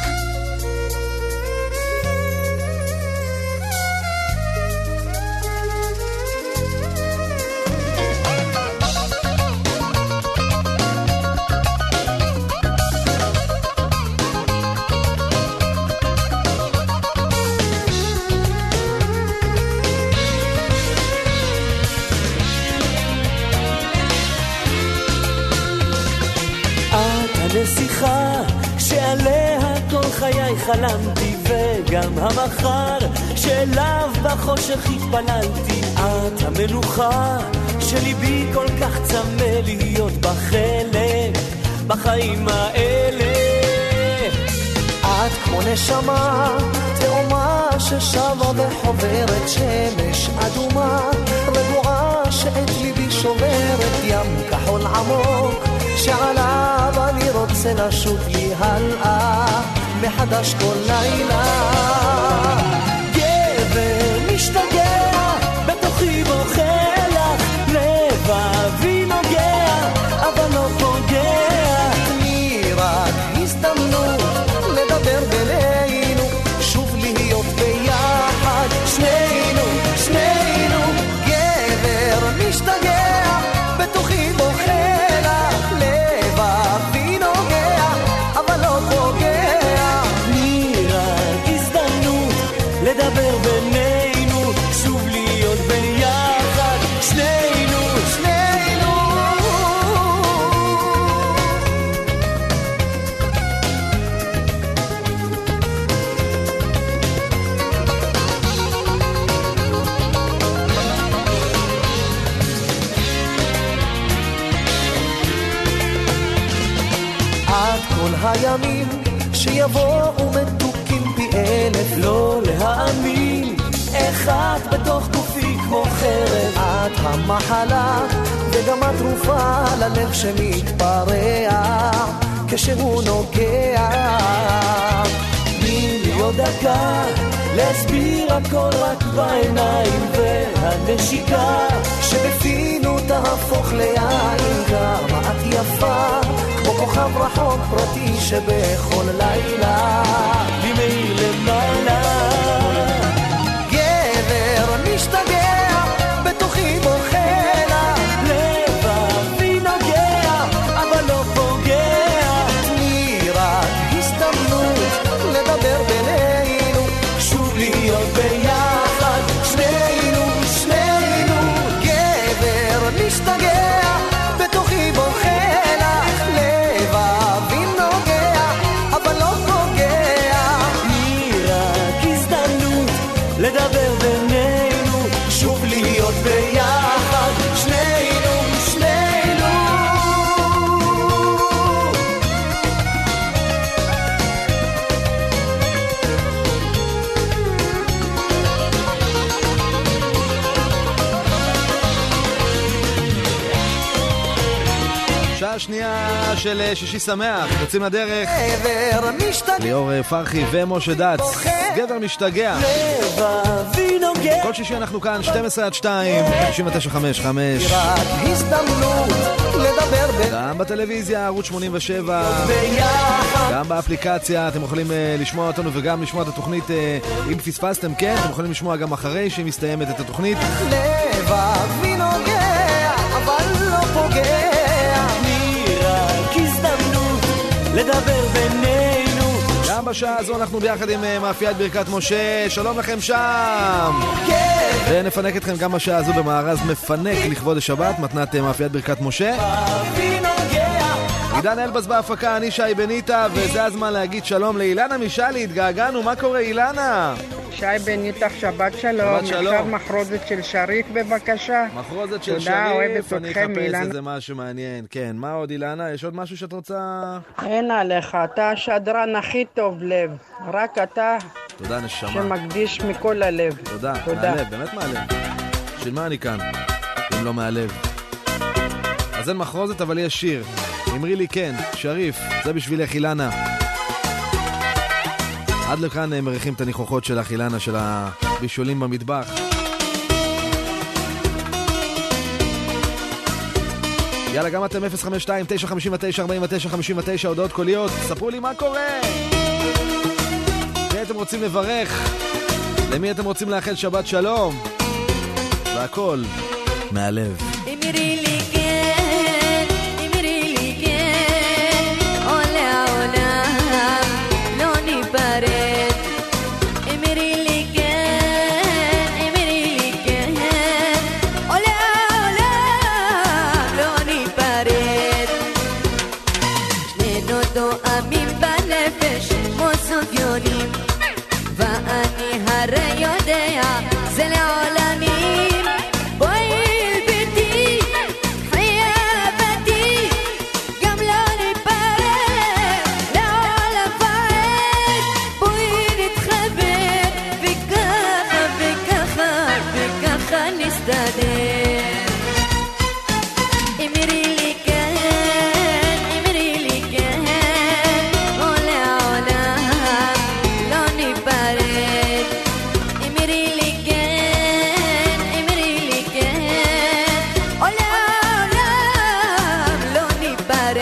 נסיכה שעליה כל חיי חלמתי, וגם המחר שאליו בחושך התפללתי. את המנוחה שליבי כל כך צמא להיות בחלק בחיים האלה. את כמו נשמה תאומה ששבה בחוברת שמש אדומה, רגועה שאת ליבי שוברת, ים כחול עמוק שעליו אני רוצה לשוב לי הלאה מחדש כל לילה. גבר משתגע בתוכי בוכה לך, לבבי נוגע אבל לא פוגע. תני רק הזדמנות לדבר בינינו, שוב להיות ביחד שנינו, שנינו. גבר משתגע בתוכי בוכה לך, לבבי נוגע אבל לא פוגע. תני רק הזדמנות לדבר בינינו, שוב להיות ביחד שנינו, שנינו. עד כל הימים שיבואו מתוקים פי אלף, לא להאמין איך את בתוך גופי כמו חרב. את המחלה וגם התרופה ללב שמתפרע כשהוא נוגע. תני לי עוד דקה להסביר הכל רק בעיניים, והנשיקה שבפינו תהפוך ליין. כמה את יפה כמו כוכב רחוק פרטי שבכל לילה לי מאיר למעלה. גבר משתגע בתוכי בוכה לך, לבבי נוגע אבל לא פוגע. תני רק הזדמנות לדבר בינינו, שוב להיות ביחד שנינו, שנינו. גבר משתגע בתוכי בוכה לך, לבבי נוגע אבל לא פוגע. תני רק ביחד, שנינו, שנינו. שעה שנייה של שישי שמח, יוצאים לדרך. ליאור פרחי ומשה דץ, גבר משתגע. כל שישי אנחנו כאן, שתים עשרה עד שתיים, תשעים ותשע חמש חמש. גם בטלוויזיה, ערוץ שמונים ושבע, גם באפליקציה, אתם יכולים לשמוע אותנו וגם לשמוע את התוכנית. אם פספסתם, כן, אתם יכולים לשמוע גם אחרי שהיא מסתיימת את התוכנית. לבבי נוגע, אבל לא פוגע. לדבר בינינו. גם בשעה הזו אנחנו ביחד עם מאפיית ברכת משה. שלום לכם שם. כן. ונפנק אתכם גם בשעה הזו במארז מפנק לכבוד השבת, מתנת מאפיית ברכת משה. עידן אלבס בהפקה, אני שי בניטה, וזה הזמן להגיד שלום לאילנה משלי. התגעגענו, מה קורה אילנה? שי בניטה, שבת שלום. שבת שלום. עכשיו מחרוזת של שריף בבקשה. מחרוזת של תודה, שריף, אני אתכם, אחפש אילנה. איזה משהו מעניין. כן, מה עוד אילנה? יש עוד משהו שאת רוצה? אין עליך, אתה השדרן הכי טוב לב. רק אתה תודה נשמה. שמקדיש מכל הלב. תודה, תודה. מהלב, באמת מהלב. בשביל מה אני כאן? אם לא מהלב. אז אין מחרוזת אבל יש שיר. אמרי לי כן, שריף, זה בשבילך אילנה. עד לכאן מריחים את הניחוחות של אילנה, של הבישולים במטבח. יאללה, גם אתם אפס חמש שתיים תשע חמש תשע ארבע תשע חמש תשע, הודעות קוליות, ספרו לי מה קורה. מי אתם רוצים לברך? למי אתם רוצים לאחל שבת שלום? והכל מהלב. אמרי לי כן, אמרי לי כן, עולה העולם, לא ניפרד. אמרי לי כן, אמרי לי כן, עולה העולם, לא ניפרד. שנינו דואמים בנפש כמו סופיונים, ואני הרי יודע זה לעולמים. בואי אל ביתי, חייבתי, גם לא ניפרד לעולם ועד. בואי נתחבר, וככה וככה וככה נסתדר. אמרי לי כן, אמרי לי כן, עולה העולם, לא ניפרד. אמרי לי כן, אמרי לי כן, עולה העולם, לא ניפרד.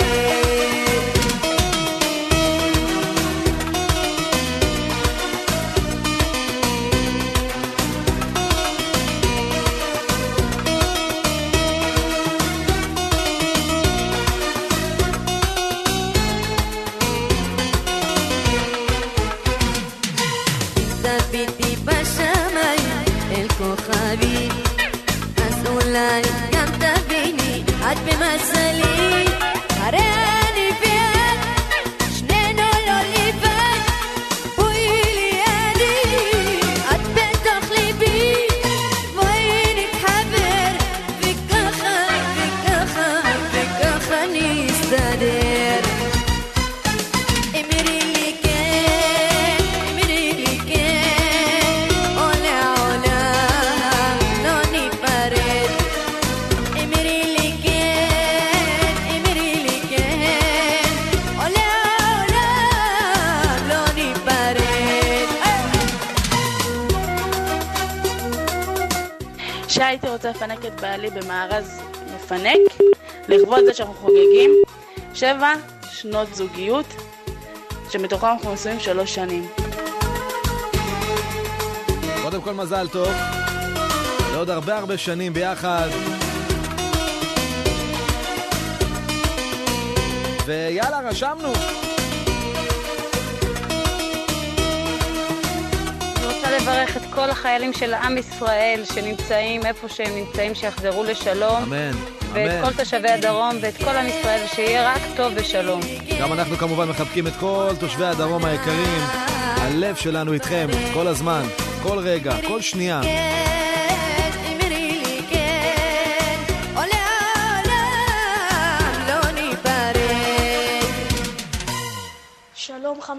תביטי בשמיים אל כוכבי, אז אולי גם תביני את במזלי. הרי אני ואת שנינו לא לבד, בואי לידי, את בתוך ליבי. בואי נתחבר, וככה וככה וככה נסתדר. אמרי לי כן, אמרי לי כן, עולה העולם, לא ניפרד. אמרי לי כן, אמרי לי כן, עולה העולם, לא ניפרד. שהייתי רוצה לפנק את בעלי במארז מפנק לכבוד זה שאנחנו חוגגים שבע שנות זוגיות, שמתוכם אנחנו נשואים שלוש שנים. קודם כל מזל טוב לעוד הרבה הרבה שנים ביחד. ויאללה, רשמנו. אני רוצה לברך את כל החיילים של עם ישראל שנמצאים איפה שהם נמצאים, שיחזרו לשלום. אמן. ואת אמן. כל תושבי הדרום ואת כל עם ישראל, שיהיה רק טוב ושלום. גם אנחנו כמובן מחבקים את כל תושבי הדרום היקרים. הלב שלנו איתכם כל הזמן, כל רגע, כל שנייה. אמרי לי כן,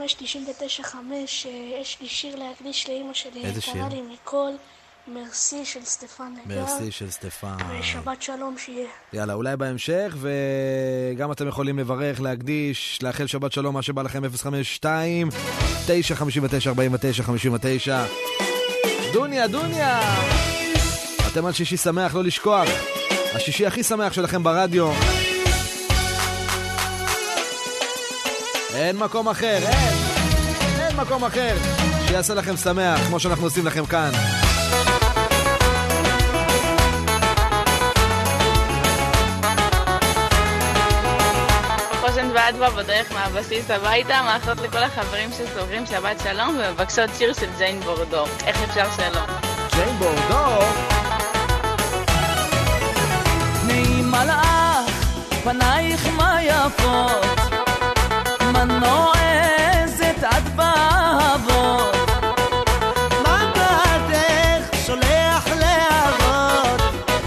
חמש תשעים ותשע חמש, יש לי שיר להקדיש לאמא שלי. איזה שיר? קרא לי מכל מרסי של סטפן נגר. מרסי של סטפן. ושבת שלום שיהיה. יאללה, אולי בהמשך, וגם אתם יכולים לברך, להקדיש, לאחל שבת שלום, מה שבא לכם. אפס חמש שתיים תשע חמש תשע ארבע תשע חמש תשע. דוניה, דוניה, אתם על שישי שמח, לא לשכוח, השישי הכי שמח שלכם ברדיו. אין מקום אחר, אין, אין מקום אחר שיעשה לכם שמח כמו שאנחנו עושים לכם כאן. חושן ואדווה בדרך מהבסיס הביתה, מאחלות לכל החברים שסוגרים שבת שלום ומבקשות שיר של ג'יין בורדו. איך אפשר שלום? ג'יין בורדו? תני מלאך פנייך מה יפות, מנועזת עד באהבות, מבטך שולח להבות,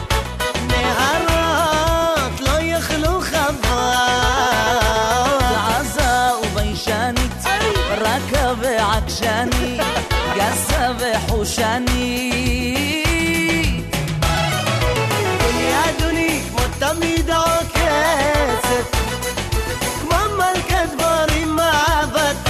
נהרות לא יכלו חוות, עזה וביישנית, רכה ועקשנית, גסה וחושנית. דוניה דוני כמו תמיד עוקצת, כמו מלכת דבורים אהבתך,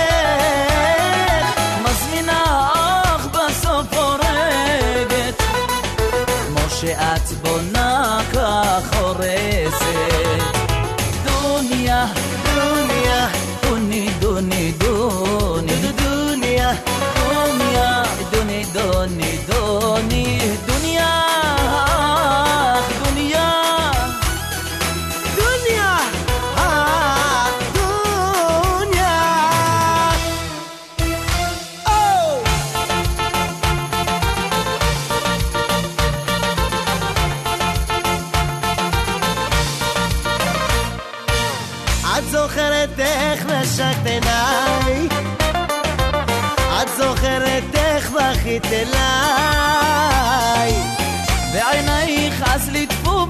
מזמינה אך בסוף הורגת, כמו שאת בונה כך הורסת. דוניה, דוניה, דוני דוני דוני דוניה, דוניה, דוני דוני דוני דוניה, דוניה, דוניה, דוניה. את זוכרת איך נשקת עיניי, את זוכרת איך בכית אליי, ועינייך אז ליטפו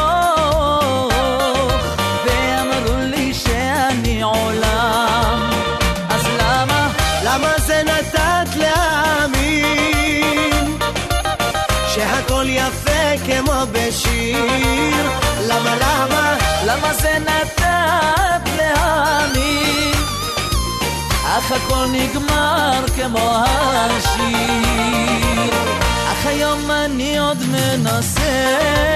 ברוך, ואמרו לי שאני עולם. אז למה, למה זה נתת להאמין שהכל יפה כמו בשיר? למה, למה, למה זה נתת להאמין אך הכל נגמר כמו השיר? אך היום אני עוד מנסה,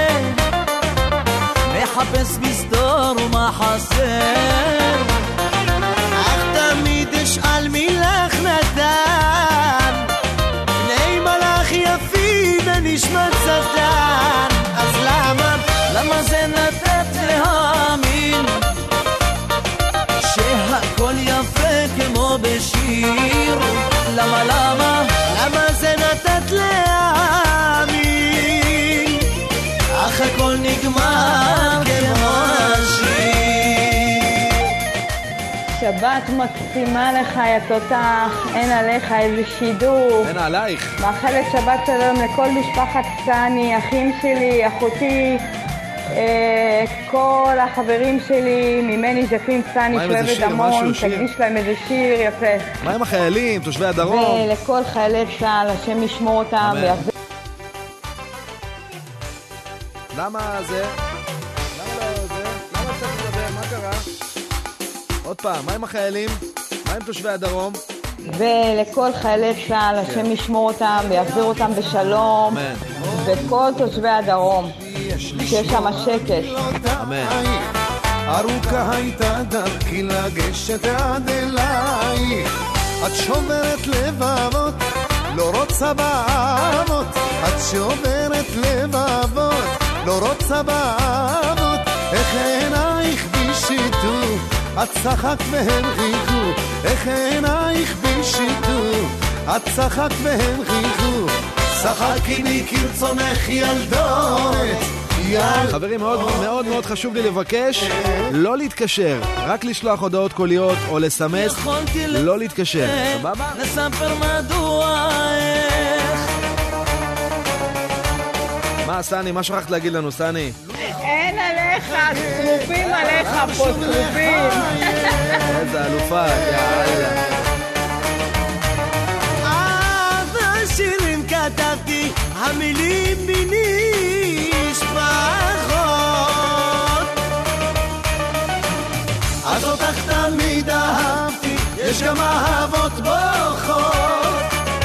מחפש מסתור ומה חסר, אך תמיד אשאל מי לך נתן, בני מלאך יפים ונשמת שטן. אז למה, למה זה נתת להאמין שהכל יפה כמו בשיר? למה, למה, למה זה נתת להאמין אך הכל נגמר כמו השיר? שבת מקסימה לך יא תותח, אין עליך איזה שידור. אין עלייך. מאחלת שבת שלום לכל משפחת סני, אחים שלי, אחותי, אה, כל החברים שלי, ממני ז'קלין סני, שואבת המון, תקדיש להם איזה שיר יפה. מה עם החיילים, תושבי הדרום? ולכל חיילי צה"ל, השם ישמור אותם. ויחזיר... למה זה? למה לא זה? למה קצת לדבר? מה קרה? עוד פעם, מה עם החיילים? מה עם תושבי הדרום? ולכל חיילי צה"ל, השם ישמור אותם ויחזיר אותם בשלום. אמן. וכל תושבי הדרום, שיש שם שקט. אמן. ארוכה הייתה דרכי לגשת עד אלייך, את שוברת לבבות, לא רוצה באהבות, את שוברת לבבות, לא רוצה באהבות, איך עינייך בישיתו, את צחקת והם חיכו, איך עינייך בישיתו, את צחקת והם חיכו, צחקי לי כרצונך ילדונת. חברים, מאוד מאוד מאוד חשוב לי לבקש לא להתקשר, רק לשלוח הודעות קוליות או לסמס, לא להתקשר, סבבה? נספר מדוע איך. מה סני, מה שכחת להגיד לנו סני? אין עליך, צרופים עליך פה, צרופים. איזה אלופה, יאללה. אבא שירים כתבתי, המילים בנשפחות. אז אותך תמיד אהבתי, יש גם אהבות בוכות.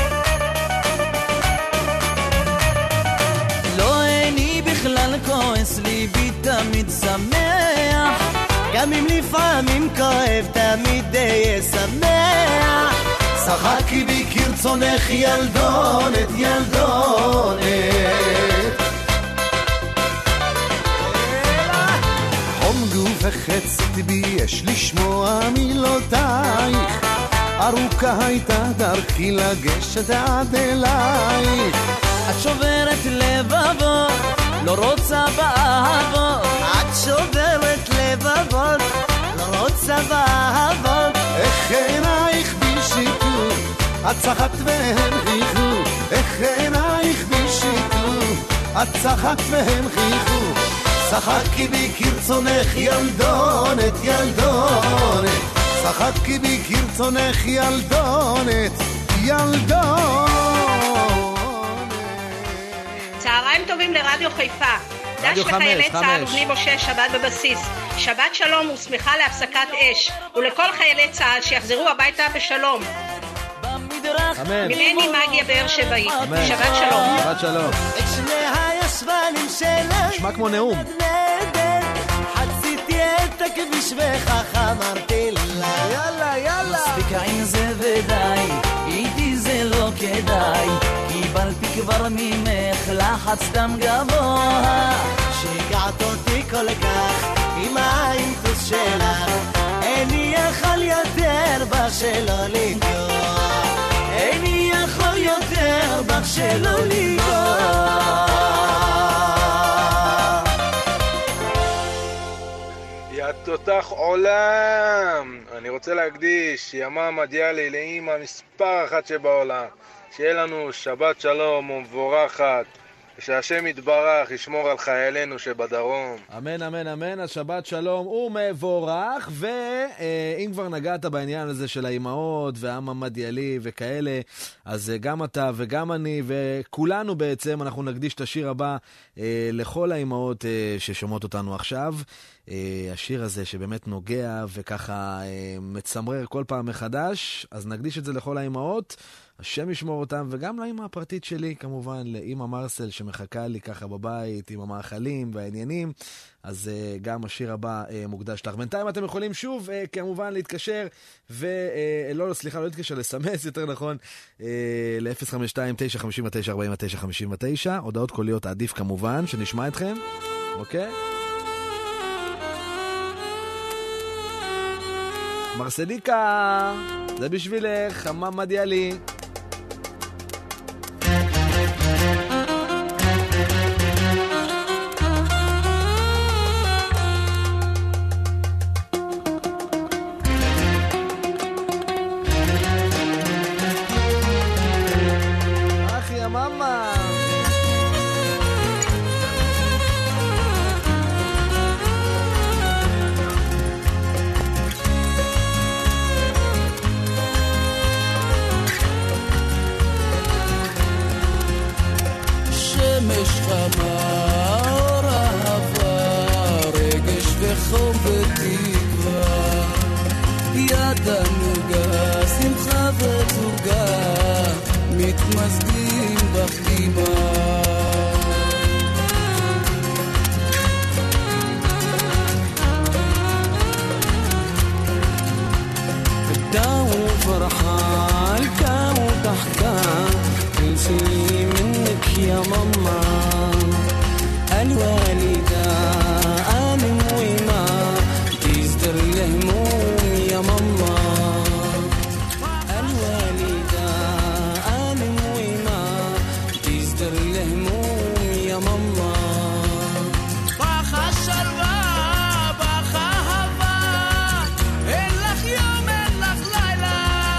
לא איני בכלל כועס, ליבי תמיד שמח, גם אם לפעמים כואב תמיד אהיה שמח. שחקי בי כרצונך ילדונת, ילדונת. חום גופך הצתי בי, יש לשמוע מילותייך. ארוכה הייתה דרכי לגשת עד אלייך. את שוברת לבבות, לא רוצה באהבות. את שוברת לבבות, לא רוצה באהבות. איך עינייך בשיתו, את צחקת והם חיכו. איך עינייך בשיתו, את צחקת והם חיכו. שחקי בי כרצונך ילדונת, ילדונת. שחקי בי כרצונך ילדונת, ילדונת. צהריים טובים לרדיו חיפה. דש לחיילי צה"ל ובני משה שבת בבסיס. שבת שלום ושמחה להפסקת אש, ולכל חיילי צה"ל שיחזרו הביתה בשלום. ממני מגיה באר שבעי. שבת שלום. שבת שלום. את שני הישבנים שלך נשמע כמו נאום. חציתי את הכביש וכך אמרתי לה יאללה יאללה מספיקה עם זה ודי, איתי זה לא כדאי, קיבלתי כבר ממך לחץ דם גבוה. שיגעת אותי כל כך עם האינטוס שלך, איני יכול יותר בך שלא לגוע. איני יכול יותר בך שלא לגוע. תותח עולם, אני רוצה להקדיש ימה מדיאלי לאמא מספר אחת שבעולם, שיהיה לנו שבת שלום ומבורכת, ושהשם יתברך ישמור על חיילינו שבדרום. אמן אמן אמן. אז שבת שלום ומבורך. ואם כבר נגעת בעניין הזה של האימהות והאמא מדיאלי וכאלה, אז גם אתה וגם אני וכולנו בעצם אנחנו נקדיש את השיר הבא לכל האימהות ששומעות אותנו עכשיו. השיר הזה שבאמת נוגע וככה מצמרר כל פעם מחדש, אז נקדיש את זה לכל האימהות, השם ישמור אותם, וגם לאמא הפרטית שלי כמובן, לאמא מרסל שמחכה לי ככה בבית עם המאכלים והעניינים. אז גם השיר הבא מוקדש לך. בינתיים אתם יכולים שוב כמובן להתקשר ולא, לא, סליחה, לא להתקשר, לסמס יותר נכון, ל-אפס חמש שתיים תשע חמש תשע ארבע תשע חמש תשע. הודעות קוליות עדיף כמובן שנשמע אתכם. אוקיי, מרסליקה, זה בשבילך, חמם מדיאלי. אחי המאמה, שמש חמה, אור אהבה, רגש וחום ותקווה, יד הנוגה, שמחה ותוגה, מתמזגים בחימה. داو فرحان كاو ضحكة كل شي منك يا ماما. الوالدة آمن وما تزدر الهموم يا ماما. الوالدة آمن وما تزدر الهموم يا ماما. باخا الشربة باخا هوا إلخ يوم إلخ ليلة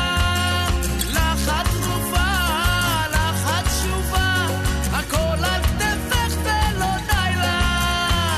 لخت غفا لخت شوفا הכל על כתפך ולא די לה.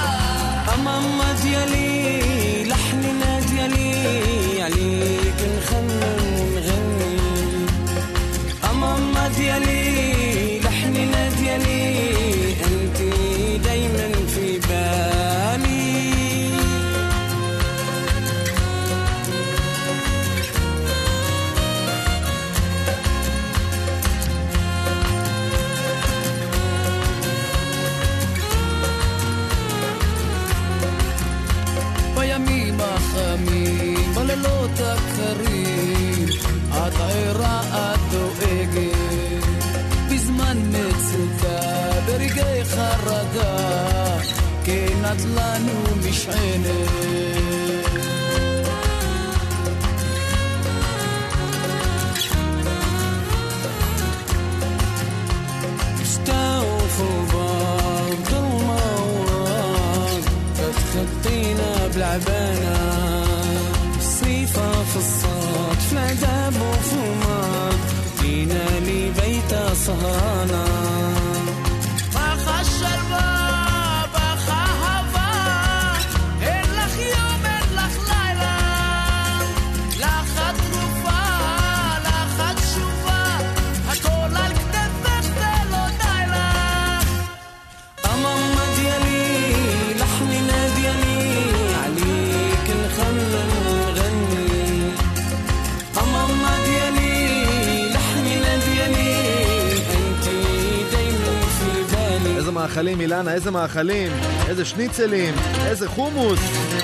את הקרים, את עירה, את דואגת, בזמן מצוקה, ברגעי חרדה, כן את לנו משענת. خطينا بالعبانة صيفة في الصاد في العذاب وفومان جينا لي بيت صهانا باخا الشربة باخا هوا إلخ يوم إلخ ليلة لا خد رفا لا خد شوفا هكول الكتفك تلو دايلا أمام ديالي لحني نادياني عليك نخلى نغني أمام ديالي لحني نادياني أنتي دايما في بالي. איזה מאכלים אילנה, איזה מאכלים, איזה שניצלים, איזה חומוס,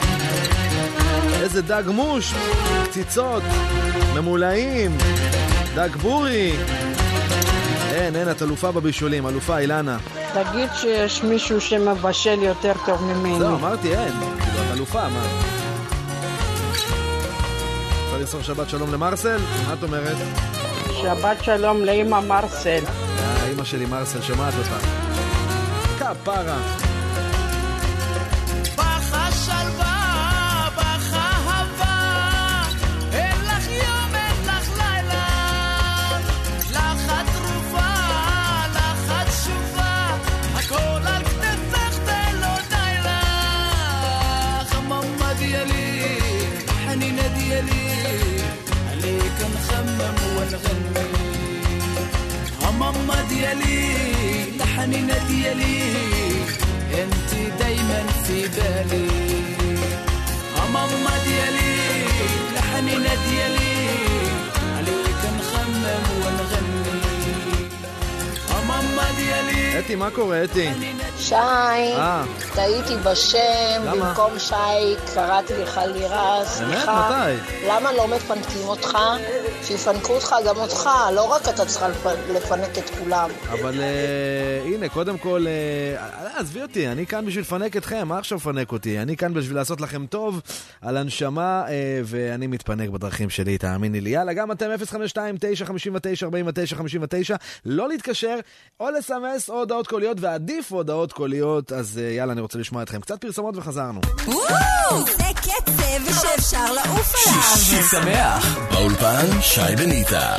איזה דג מוש, קציצות, ממולאים, דג בורי. אין, אין, את אלופה בבישולים, אלופה אילנה. תגיד שיש מישהו שמבשל יותר טוב ממני. זהו, אמרתי אין, כאילו את אלופה, מה? רוצה לסור שבת שלום למרסל? מה את אומרת? שבת שלום לאמא מרסל. אה, אמא שלי מרסל, שמעת אותה. כפרה. בחה שלווה, בחה הווה, אין לך יום, אין לך לילה, לחת תרופה, לחת שופה, הכל על כתפך ולא די לך. המאמה דיאלי, חנינה דיאלי, עליך נחמם ונغني. המאמה דיאלי, حنينة ديالي انت دايما في بالي. ماما ديالي لحنينة ديالي عليك نخمم ونغني. ماما ديالي. אתי, מה קורה אתי? שי, טעיתי בשם, במקום שי קראתי לך לירה, סליחה. באמת? מתי? למה לא מפנקים אותך? שיפנקו אותך גם אותך, לא רק אתה צריכה לפנק את כולם. אבל הנה, קודם כל, עזבי אותי, אני כאן בשביל לפנק אתכם, מה עכשיו לפנק אותי? אני כאן בשביל לעשות לכם טוב על הנשמה, ואני מתפנק בדרכים שלי, תאמיני לי. יאללה, גם אתם אפס חמש שתיים תשע חמש תשע ארבע תשע חמש תשע, לא להתקשר, או לסמס או הודעות קוליות, ועדיף הודעות קוליות, אז יאללה, אני רוצה לשמוע אתכם. קצת פרסומות וחזרנו. וואו, זה קצב שאפשר לעוף עליו. שישי שמח, באולפן שי בניטה.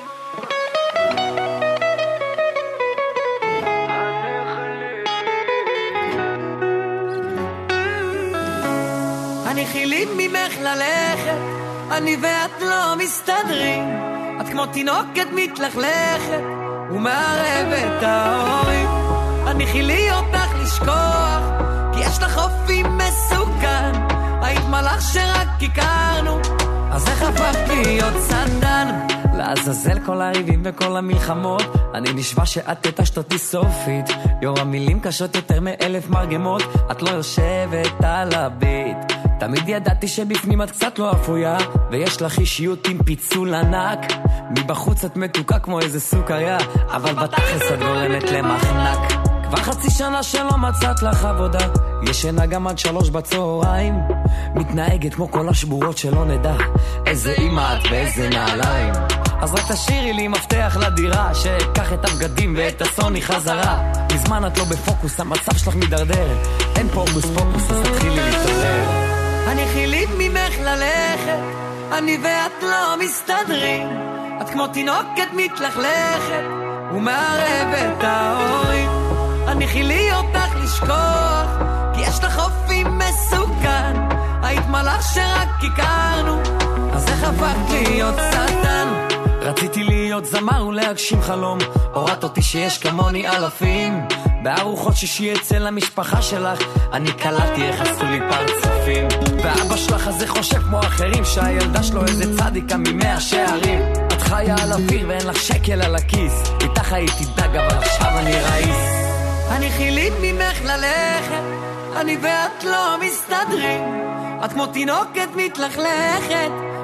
אני חילים ממך ללכת, אני ואת לא מסתדרים, את כמו תינוקת מתלכלכת ומערבת ההורים. אני חילי אותך לשכוח, כי יש לך אופי מסוכן, היית מלאך שרק הכרנו, אז איך הפכת להיות צדן? לעזאזל כל הריבים וכל המלחמות, אני נשבע שאת תטשת אותי סופית, יור המילים קשות יותר מאלף מרגמות, את לא יושבת על הביט, תמיד ידעתי שבפנים את קצת לא אפויה, ויש לך אישיות עם פיצול ענק, מבחוץ את מתוקה כמו איזה סוכריה, אבל בתכלס את גורמת למחנק. כבר חצי שנה שלא מצאת לך עבודה, ישנה גם עד שלוש בצהריים, מתנהגת כמו כל השבורות שלא נדע איזה אמא את ואיזה נעליים. אז רק תשאירי לי מפתח לדירה, שיקח את הבגדים ואת הסוני חזרה, מזמן את לא בפוקוס, המצב שלך מדרדר, אין פוקוס פוקוס, אז תתחילי להתעורר. אני חילים ממך ללכת, אני ואת לא מסתדרים, את כמו תינוקת מתלכלכת ומערבת ההורים. אני חילי אותך לשכוח, כי יש לך אופי מסוכן, היית מלאך שרק הכרנו, אז איך הפכת להיות שטן? רציתי להיות זמר ולהגשים חלום, הורדת אותי שיש כמוני אלפים, בארוחות שישי אצל המשפחה שלך, אני קלטתי איך עשו לי פרצופים, ואבא שלך הזה חושב כמו אחרים, שהילדה שלו איזה צדיקה ממאה שערים, את חיה על אוויר ואין לך שקל על הכיס, איתך הייתי דג אבל עכשיו אני רעיס. אני חילים ממך ללכת, אני ואת לא מסתדרים, את כמו תינוקת מתלכלכת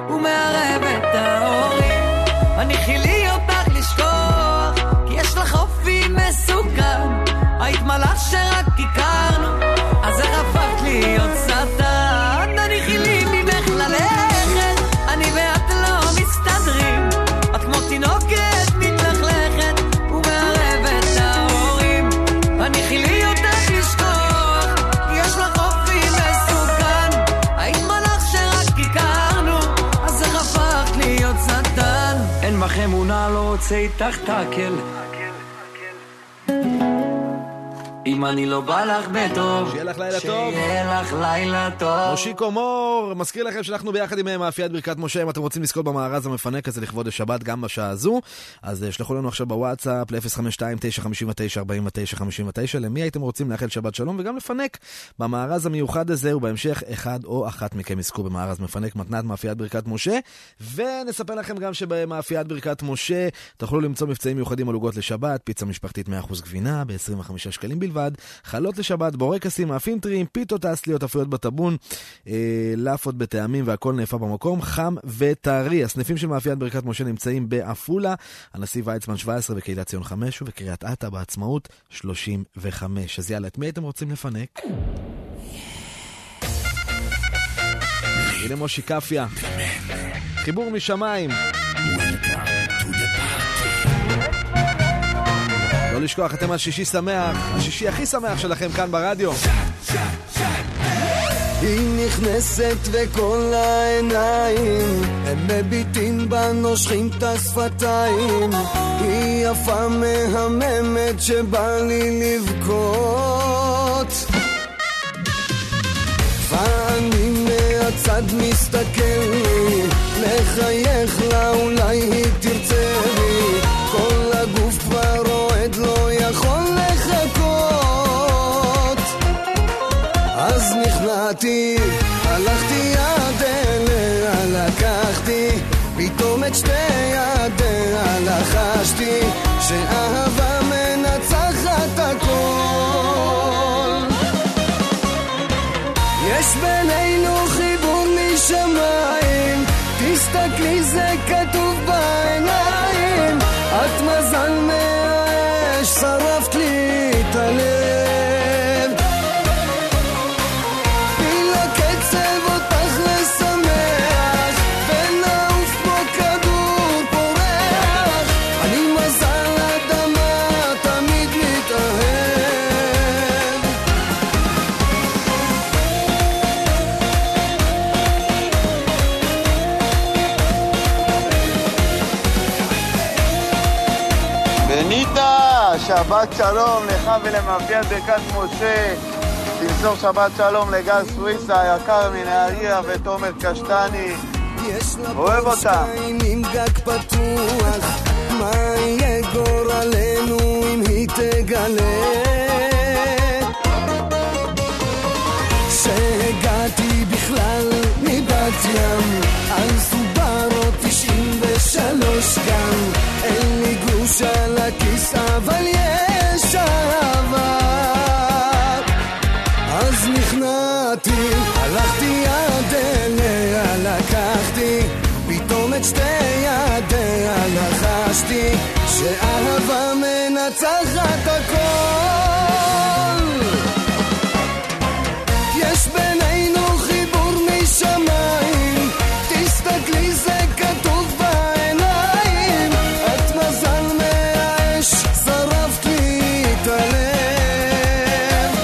ומערב את האורים. אני חילי אותך לשכוח, כי יש לך אופי מסוכן. היית מלאך שרק הכרנו, אז איך הפכת להיות שטן? אני חילי ממך ללכת, אני ואת לא מסתדרים. את כמו תינוקת מתלכלכת ומערבת ההורים. אני חילי אותך לשכוח, כי יש לך אופי מסוכן. היית מלאך שרק הכרנו, אז איך הפכת להיות שטן? אין בך אמונה, לא רוצה איתך תקל. אם אני לא בא לך בטוב, שיהיה לך לילה טוב. שיהיה לך לילה טוב. מושיקו מור, מזכיר לכם שאנחנו ביחד עם מאפיית ברכת משה. אם אתם רוצים לזכות במארז המפנק הזה לכבוד השבת גם בשעה הזו, אז שלחו לנו עכשיו בוואטסאפ ל-אפס חמש שתיים תשע חמש תשע ארבע תשע חמש תשע למי הייתם רוצים לאחל שבת שלום וגם לפנק במארז המיוחד הזה, ובהמשך אחד או אחת מכם יזכו במארז מפנק מתנת מאפיית ברכת משה. ונספר לכם גם שבמאפיית ברכת משה תוכלו למצוא מבצעים מיוחדים על עוגות לשבת, פיצה משפחתית מאה אחוז גבינה ב-עשרים וחמישה שקלים בלבד, חלות לשבת, בורקסים, מאפים טריים, פיתות אסליות, אפויות בטבון, אה, לאפות בטעמים, והכל נאפה במקום, חם וטרי. הסניפים של מאפיית ברכת משה נמצאים באפולה, הנשיא ויצמן שבע עשרה, בקהילת ציון חמש, ובקריית אתא בעצמאות שלושים וחמש. אז יאללה, את מי אתם רוצים לפנק? הנה מושי קפיה, חיבור משמיים. לא לשכוח, אתם על שישי שמח, השישי הכי שמח שלכם כאן ברדיו. היא נכנסת וכל העיניים הם מביטים בה, נושכים את השפתיים. היא יפה מהממת שבא לי לבכות, ואני מהצד מסתכל לי, לחייך לה אולי היא תרצה לי. כל הגוף כבר רועד, לא יכול לחכות. אז נכנעתי, הלכתי עד אליה, לקחתי פתאום את שתי ידיה, לחשתי שאהבה מנצחת הכל. יש בינינו חיבור משמיים, תסתכלי זה כתוב בעיניים. את מזל מהאש, שרפת לי את הלב. תני לקצב אותך לשמח, ונעוף כמו כדור פורח. אני מזל אדמה, תמיד מתאהב. בניטה, שבת שלום לך ולמאפיית ברכת משה. תמסור שבת שלום לגל סוויסה היקר מנהריה ותומר קשטני, אוהב אותה. עם גג פתוח, מה יהיה גורלנו אם היא תגלה? שהגעתי בכלל מבת ים על סוברו תשעים ושלוש גם, אין לי גרוש על הכיס אבל יש אהבה. אז נכנעתי, הלכתי עד אליה, לקחתי פתאום את שתי ידיה, לחשתי שאהבה מנצחת הכל. יש בינינו חיבור משמיים, תסתכלי זה כתוב בעיניים. את מזל מהאש, שרפת לי את הלב.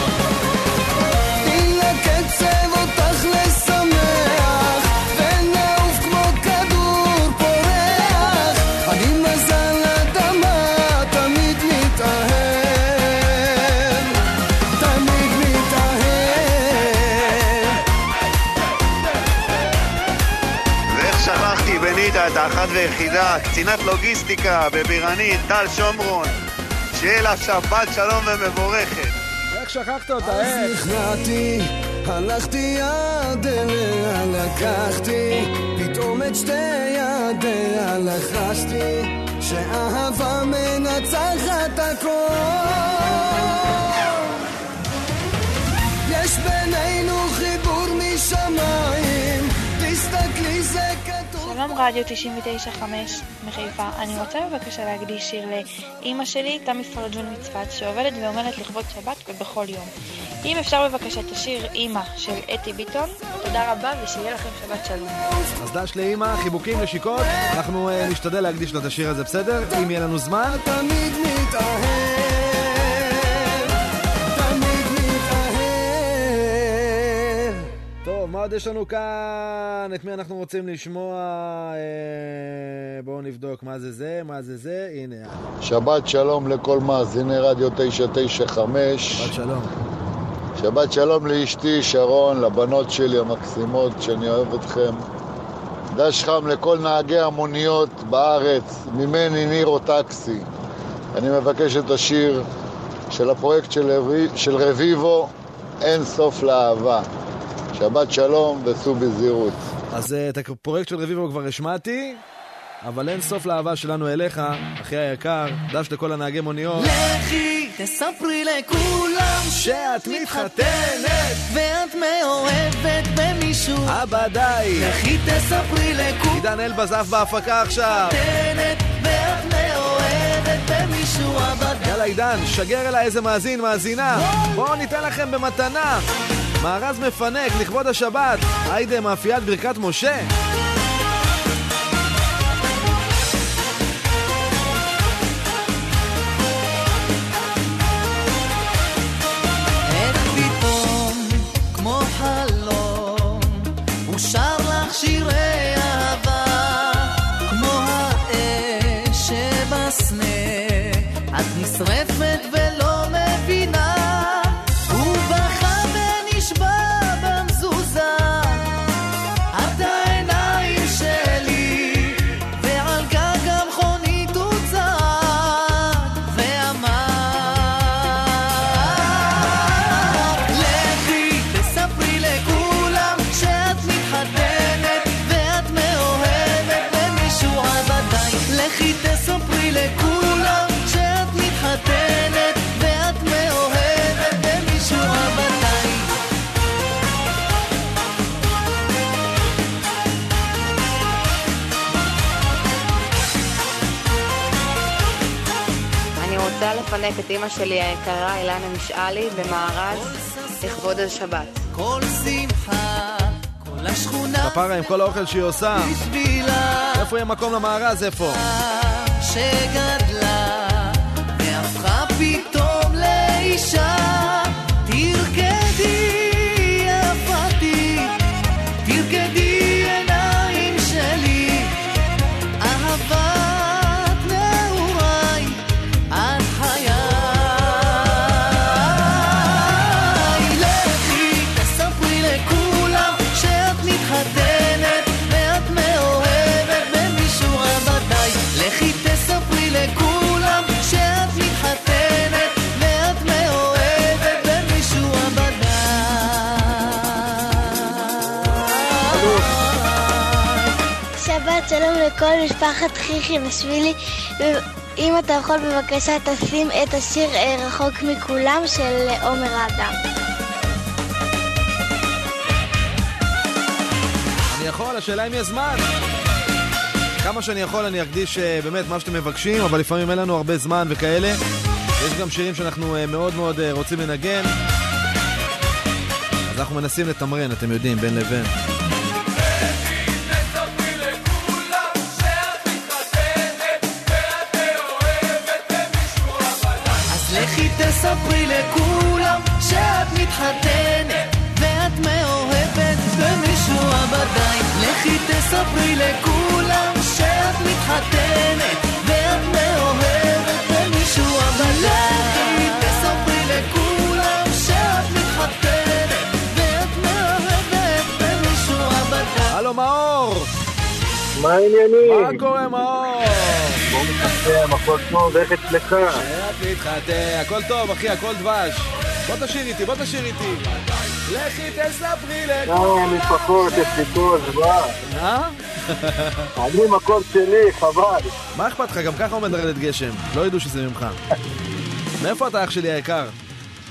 תני לקצב אותך לשמח, ונעוף כמו כדור פורח. אני מזל אדמה, תמיד מתאהב, תמיד מתאהב. ואיך שכחתי בניטה את האחת והיחידה, קצינת לוגיסטיקה בבירנית, טל שומרון. שיהיה לה שבת שלום ומבורכת. איך שכחת אותה, אז איך? נכנעתי, הלכתי עד אליה, לקחתי פתאום את שתי ידיה, לחשתי שאהבה מנצחת הכל. יש בינינו חיבור משמיים, תסתכלי זה כתוב. שלום רדיו תשעים ותשע חמש מחיפה, אני רוצה בבקשה להקדיש שיר לאמא שלי, תמי פרג'ון מצפת, שעובדת ועומדת לכבוד שבת ובכל יום. אם אפשר בבקשה את השיר אמא של אתי ביטון, תודה רבה ושיהיה לכם שבת שלום. אז דש לאמא, חיבוקים לשיקות, אנחנו uh, נשתדל להקדיש לה את השיר הזה, בסדר? אם יהיה לנו זמן. תמיד מתאהב, תמיד מתאהב. טוב, מה עוד יש לנו כאן? את מי אנחנו רוצים לשמוע? אה, בואו נבדוק מה זה זה, מה זה זה, הנה. שבת שלום לכל מאזיני רדיו תשע תשע חמש. שבת שלום. שבת שלום לאשתי שרון, לבנות שלי המקסימות, שאני אוהב אתכם. דש חם לכל נהגי המוניות בארץ, ממני נירו טקסי. אני מבקש את השיר של הפרויקט של, רבי, של רביבו, אין סוף לאהבה. שבת שלום וסעו בזהירות. אז את הפרויקט של רביבו כבר השמעתי, אבל אין סוף לאהבה שלנו אליך, אחי היקר, דש לכל הנהגי מוניות. לכי תספרי לכולם שאת מתחתנת ואת מאוהבת במישהו הבדאי. לכי תספרי לכולם עידן אלבז אף בהפקה עכשיו. מתחתנת ואת מאוהבת במישהו הבדאי. יאללה עידן, שגר אליי איזה מאזין, מאזינה. בואו ניתן לכם במתנה מארז מפנק לכבוד השבת. היידה מאפיית ברכת משה. שר לך שירי אהבה כמו האש שבסנה, את נשרפת ולא מבינה, הוא בכה ונשבע במזוזה, את העיניים שלי ועל גג המכונית הוא צעד ואמר לכי תספרי לכולם שאת מתחתנת ואת מאוהבת במישהו עבדי. לכי תספרי לכולם שאת מתחתנת ואת מאוהבת במישהו עבדי. אני רוצה לפנק את אמא שלי היקרה אילנה משאלי במארז לכבוד השבת. כל שמחה כל השכונה כפרה עם כל האוכל שהיא עושה. איפה יהיה מקום למארז? איפה? שגדלה והפכה פתאום לאישה, תרקדי יפתי, תרקדי עיניים שלי, אהבת נעוריי, את חיי. לכי תספרי לכולם שאת מתחתנת ואת מאוהבת במישהו עבדי. לכי תספרי לכולם שאת מתחתנת ואת מאוהבת במישהו עבדי. שבת שלום לכל משפחת חיכי משבילי, אם אתה יכול בבקשה תשים את השיר רחוק מכולם של עומר אדם. אני יכול, השאלה אם יש זמן. כמה שאני יכול אני אקדיש באמת מה שאתם מבקשים, אבל לפעמים אין לנו הרבה זמן וכאלה. יש גם שירים שאנחנו מאוד מאוד רוצים לנגן, אז אנחנו מנסים לתמרן, אתם יודעים, בין לבין. לכי תספרי לכולם שאת מתחתנת ואת מאוהבת במישהו עבדי. לכי תספרי לכולם שאת מתחתנת ואת מאוהבת במישהו עבדי. לכי תספרי לכולם שאת מתחתנת ואת מאוהבת במישהו עבדי. הלו מאור, מה העניינים? מה קורה מאור? בוא מתחתן, הכל טוב, איך אצלך? שאת מתחתן, הכל טוב אחי, הכל דבש. בוא תשאיר איתי, בוא תשאיר איתי. לכי תספרי לכולם. לא, משפחות, יש לי טוב, זווה. אה? אני מקום שלי, חבל. מה אכפת לך? גם ככה עומד לרדת גשם. לא ידעו שזה ממך. מאיפה אתה אח שלי היקר?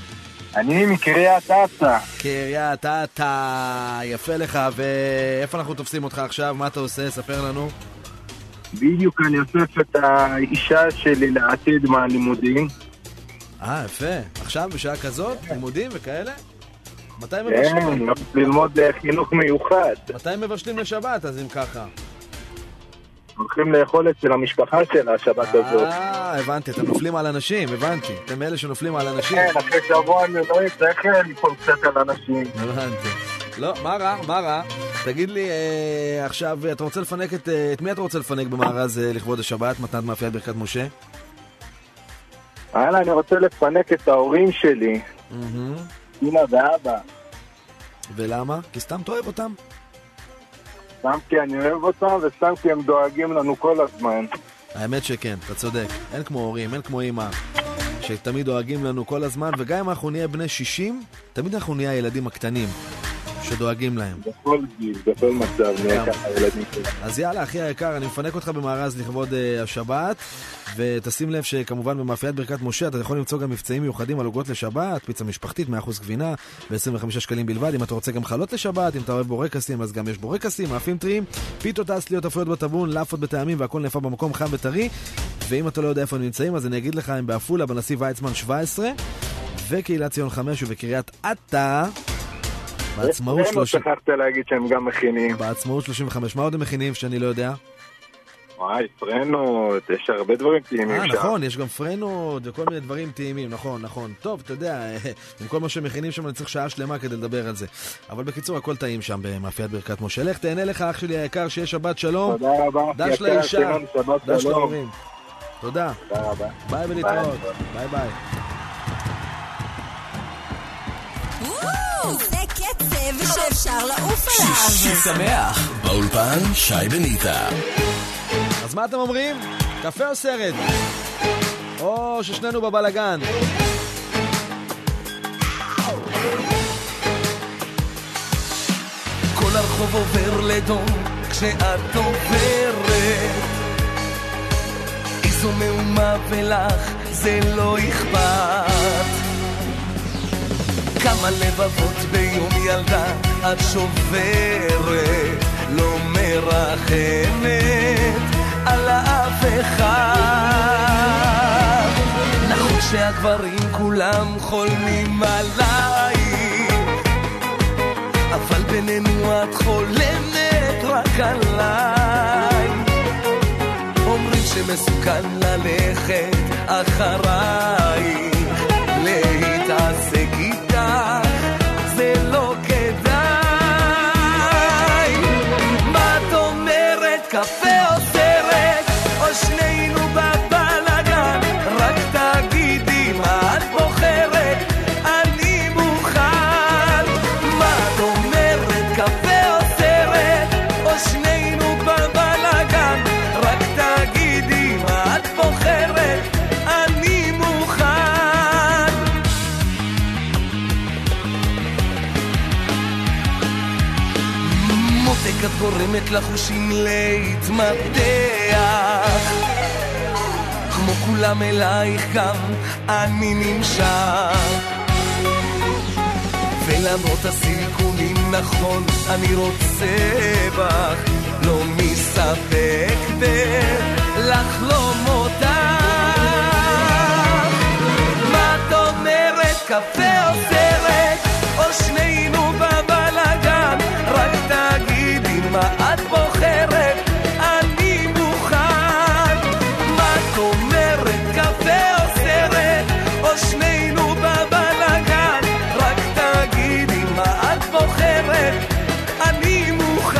אני מקריית אתא. קריית אתא, יפה לך, ואיפה אנחנו תופסים אותך עכשיו? מה אתה עושה? ספר לנו. בדיוק אני אוסף את האישה שלי לעתיד מהלימודים. אה, יפה. עכשיו בשעה כזאת, לימודים וכאלה? מתי מבשלים? כן, ללמוד חינוך מיוחד. מתי מבשלים לשבת, אז אם ככה? הולכים לאכול אצל המשפחה של השבת הזאת. אה, הבנתי, אתם נופלים על אנשים, הבנתי. אתם אלה שנופלים על אנשים. כן, אחרי שבוע אני לא צריך ליפול קצת על אנשים. הבנתי. לא, מה רע? מה רע? תגיד לי, אה, עכשיו, אתה רוצה לפנק את... את מי אתה רוצה לפנק במארז אה, לכבוד השבת, מתנת מאפיית ברכת משה? הלאה, אני רוצה לפנק את ההורים שלי. אמא ואבא. ולמה? כי סתם אתה אוהב אותם? סתם כי אני אוהב אותם, וסתם כי הם דואגים לנו כל הזמן. האמת שכן, אתה צודק. אין כמו הורים, אין כמו אמא, שתמיד דואגים לנו כל הזמן, וגם אם אנחנו נהיה בני שישים, תמיד אנחנו נהיה הילדים הקטנים, שדואגים להם. בכל גיל, בכל מצב, נהיה ככה ילדים שלנו. אז יאללה, אחי היקר, אני מפנק אותך במארז לכבוד uh, השבת, ותשים לב שכמובן במאפיית ברכת משה אתה יכול למצוא גם מבצעים מיוחדים על עוגות לשבת, פיצה משפחתית, מאה אחוז גבינה, ב-עשרים וחמישה שקלים בלבד. אם אתה רוצה גם חלות לשבת, אם אתה אוהב בורקסים, אז גם יש בורקסים, מאפים טריים, פיתות אסליות, אפויות בטבון, לאפות בטעמים, והכל נאפה במקום חם וטרי. ואם אתה לא יודע איפה הם נמצאים, אז אני אגיד לך, הם בעפולה, בנשיא ויצמן שבע עשרה, וקהילת ציון חמש ובקריית אתא. בעצמאות שלושים... שכחת להגיד שהם גם מכינים. בעצמאות שלושים וחמש. מה עוד הם מכינים שאני לא יודע? וואי, פרנות, יש הרבה דברים טעימים שם. נכון, יש גם פרנות וכל מיני דברים טעימים, נכון, נכון. טוב, אתה יודע, עם כל מה שמכינים שם אני צריך שעה שלמה כדי לדבר על זה. אבל בקיצור, הכל טעים שם במאפיית ברכת משה. לך, תהנה לך, אח שלי היקר, שיש שבת שלום. תודה רבה. דש לאישה, דש להורים. תודה. תודה רבה. ביי ולהתראות. ביי ביי. זה קצב שאפשר לעוף עליו. שישי שמח, באולפן שי בניטה. אז מה אתם אומרים? קפה או סרט? או ששנינו בבלגן? כל הרחוב עובר לדום כשאת עוברת, איזו מאומה ולך זה לא אכפת. כמה לבבות ביום ילדה את שוברת, לא מרחמת על אף אחד. נכון שהגברים כולם חולמים עלייך, אבל בינינו את חולמת רק עליי. אומרים שמסוכן ללכת אחרייך, להתעסק איתה זה לא כדאי. מה את אומרת, קפה או סרט, או שנינו בבלגן? רק תגידי מה את בוחרת, אני מוכן. מה את אומרת, קפה או סרט, או שנינו בבלגן? רק תגידי מה את בוחרת, אני מוכן. מותק את גורמת לחושים להתמתח, כמו כולם אלייך גם אני נמשך. ולמרות הסיכונים נכון אני רוצה בך, לא מספק ולחלום אותך. מה את אומרת, קפה או סרט, או שנינו בבלגן? רק תגידי מה את בוחרת, אני מוכן. מה את אומרת, קפה או סרט, או שנינו בבלגן? רק תגידי מה את בוחרת, אני מוכן.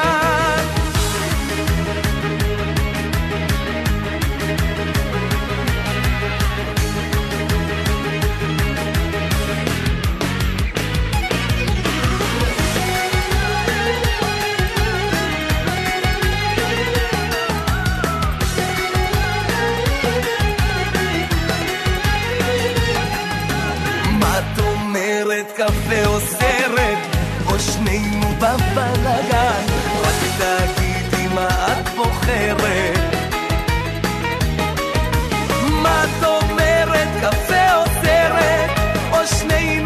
קפה או סרט, או שנינו בבלגן? רק תגידי מה את בוחרת. מה את אומרת, קפה או סרט, או שנינו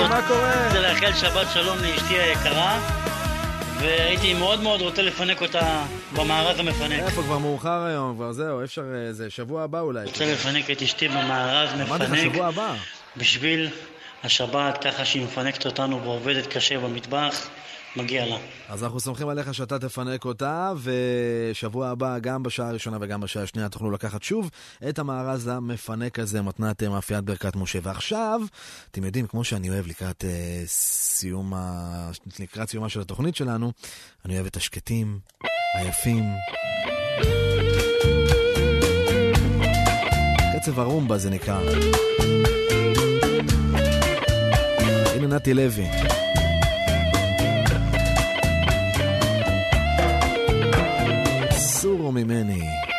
מה קורה? זה לאחל שבת שלום לאשתי היקרה, והייתי מאוד מאוד רוצה לפנק אותה במארז המפנק. איפה, כבר מאוחר היום, כבר זהו, אפשר, זה שבוע הבא אולי. רוצה לפנק את אשתי במארז מפנק. אמרתי לך שבוע הבא. בשביל השבת, ככה שהיא מפנקת אותנו ועובדת קשה במטבח, מגיע לה. אז אנחנו סומכים עליך שאתה תפנק אותה, ושבוע הבא, גם בשעה הראשונה וגם בשעה השנייה, תוכלו לקחת שוב את המארז המפנק הזה, מתנת מאפיית ברכת משה. ועכשיו, אתם יודעים, כמו שאני אוהב לקראת אה, סיום ה... לקראת סיומה של התוכנית שלנו, אני אוהב את השקטים, היפים. קצב הרומבה זה נקרא. הנה נתי לוי. סורו ממני.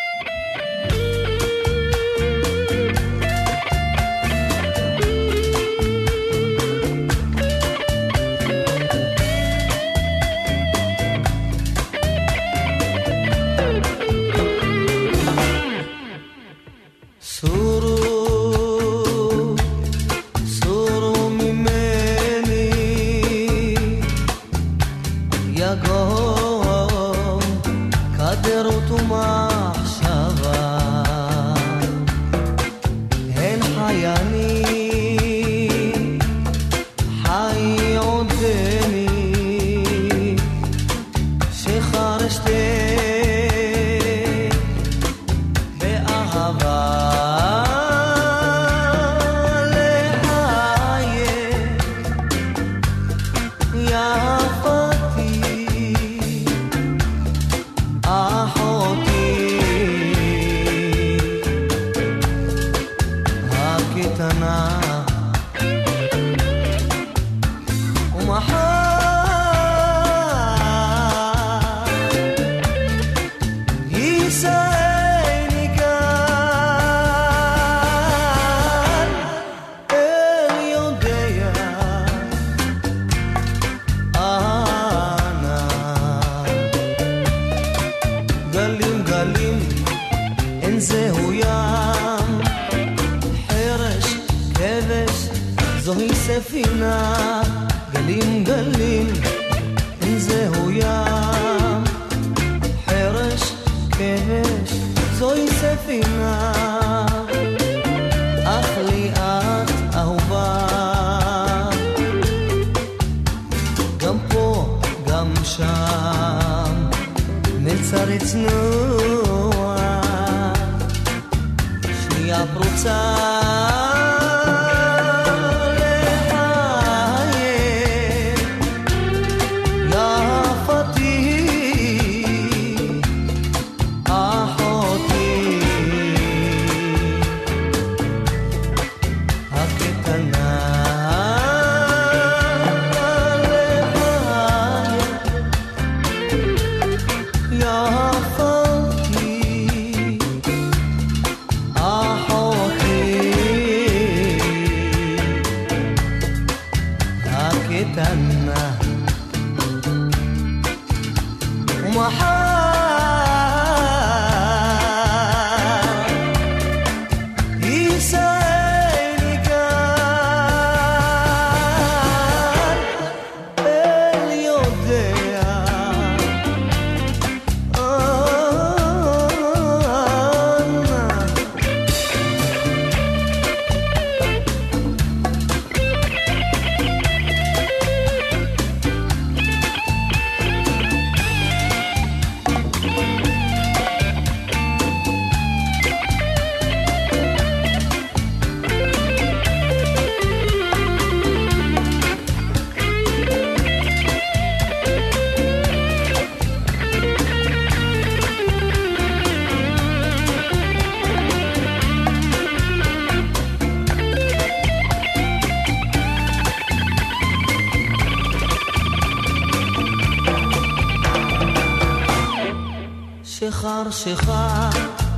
שחר שחר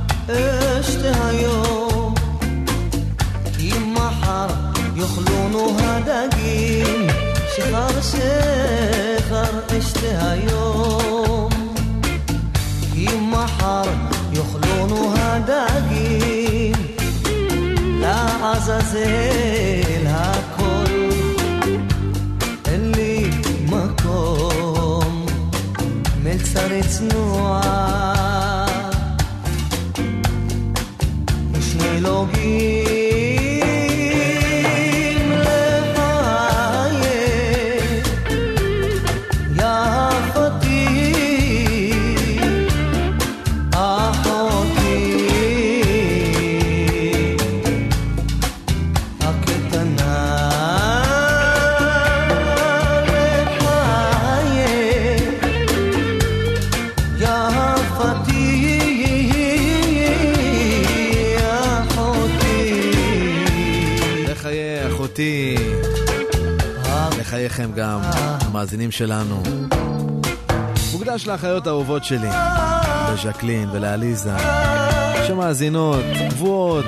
אשת היום, כי מחר יאכלונו הדגים. שחר שחר אשת היום, כי מחר יאכלונו הדגים. לעזאזל הכל לחייכם גם, המאזינים שלנו. מוקדש לאחיות האהובות שלי, לז'קלין ולאליזה, שמאזינות, קבועות.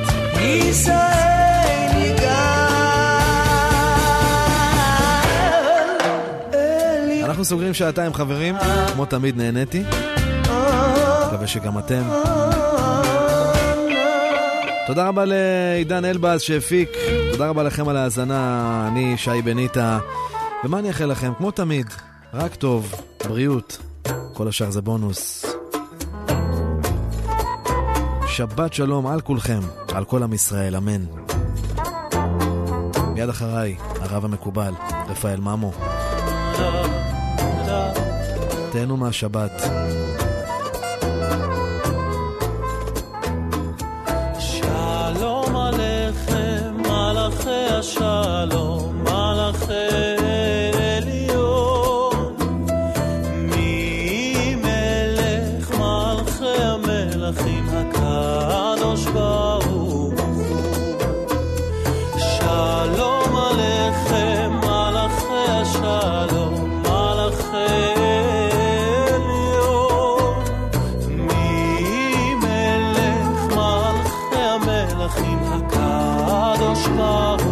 אנחנו סוגרים שעתיים חברים, כמו תמיד נהניתי. מקווה שגם אתם. תודה רבה לעידן אלבאז שהפיק, תודה רבה לכם על ההאזנה, אני שי בניטה, ומה אני אאחל לכם? כמו תמיד, רק טוב, בריאות, כל השאר זה בונוס. שבת שלום על כולכם, על כל עם ישראל, אמן. מיד אחריי, הרב המקובל, רפאל ממו. תהנו מהשבת. שלום מלאכי עליון מי מלך מלכי המלכים הקדוש ברוך שלום עליכם מלאכי השלום מלאכי עליון מי מלך מלכי המלכים הקדוש ברוך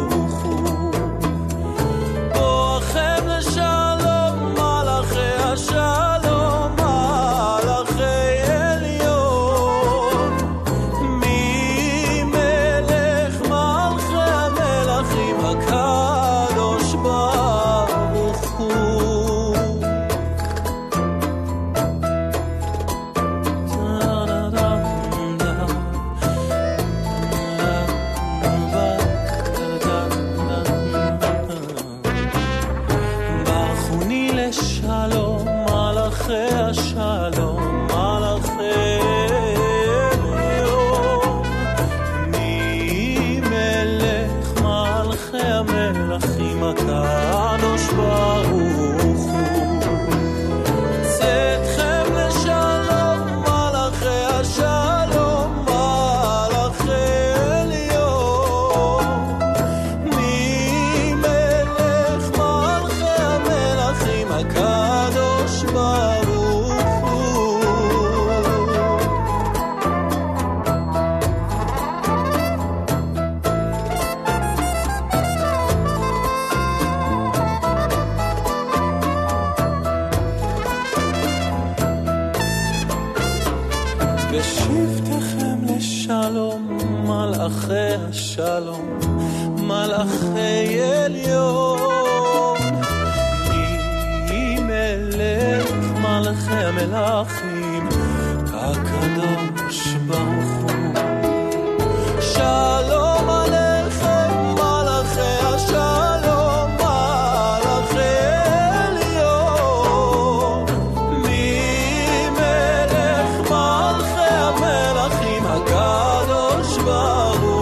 שלום מלאכי עליון מי מלך מלאכי המלאכים הקדוש ברוך הוא שלום עליכם מלאכי השלום מלאכי עליון מי מלך מלאכי המלאכים הקדוש ברוך הוא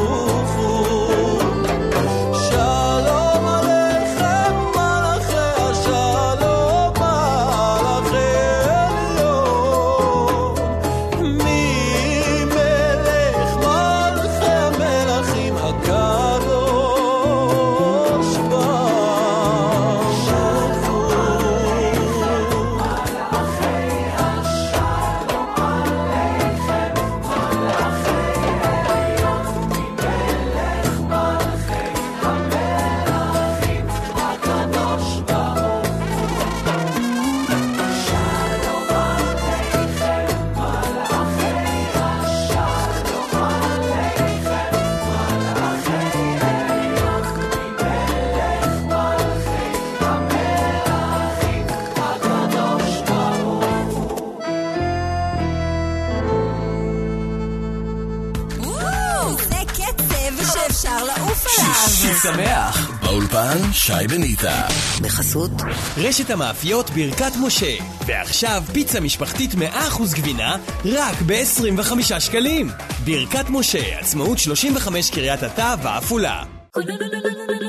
מי אפשר לעוף עליו. שישי שמח, באולפן שי בניטה. בחסות רשת המאפיות ברכת משה. ועכשיו פיצה משפחתית מאה אחוז גבינה רק ב-עשרים וחמישה שקלים. ברכת משה, עצמאות שלושים וחמש קריית התא ועפולה.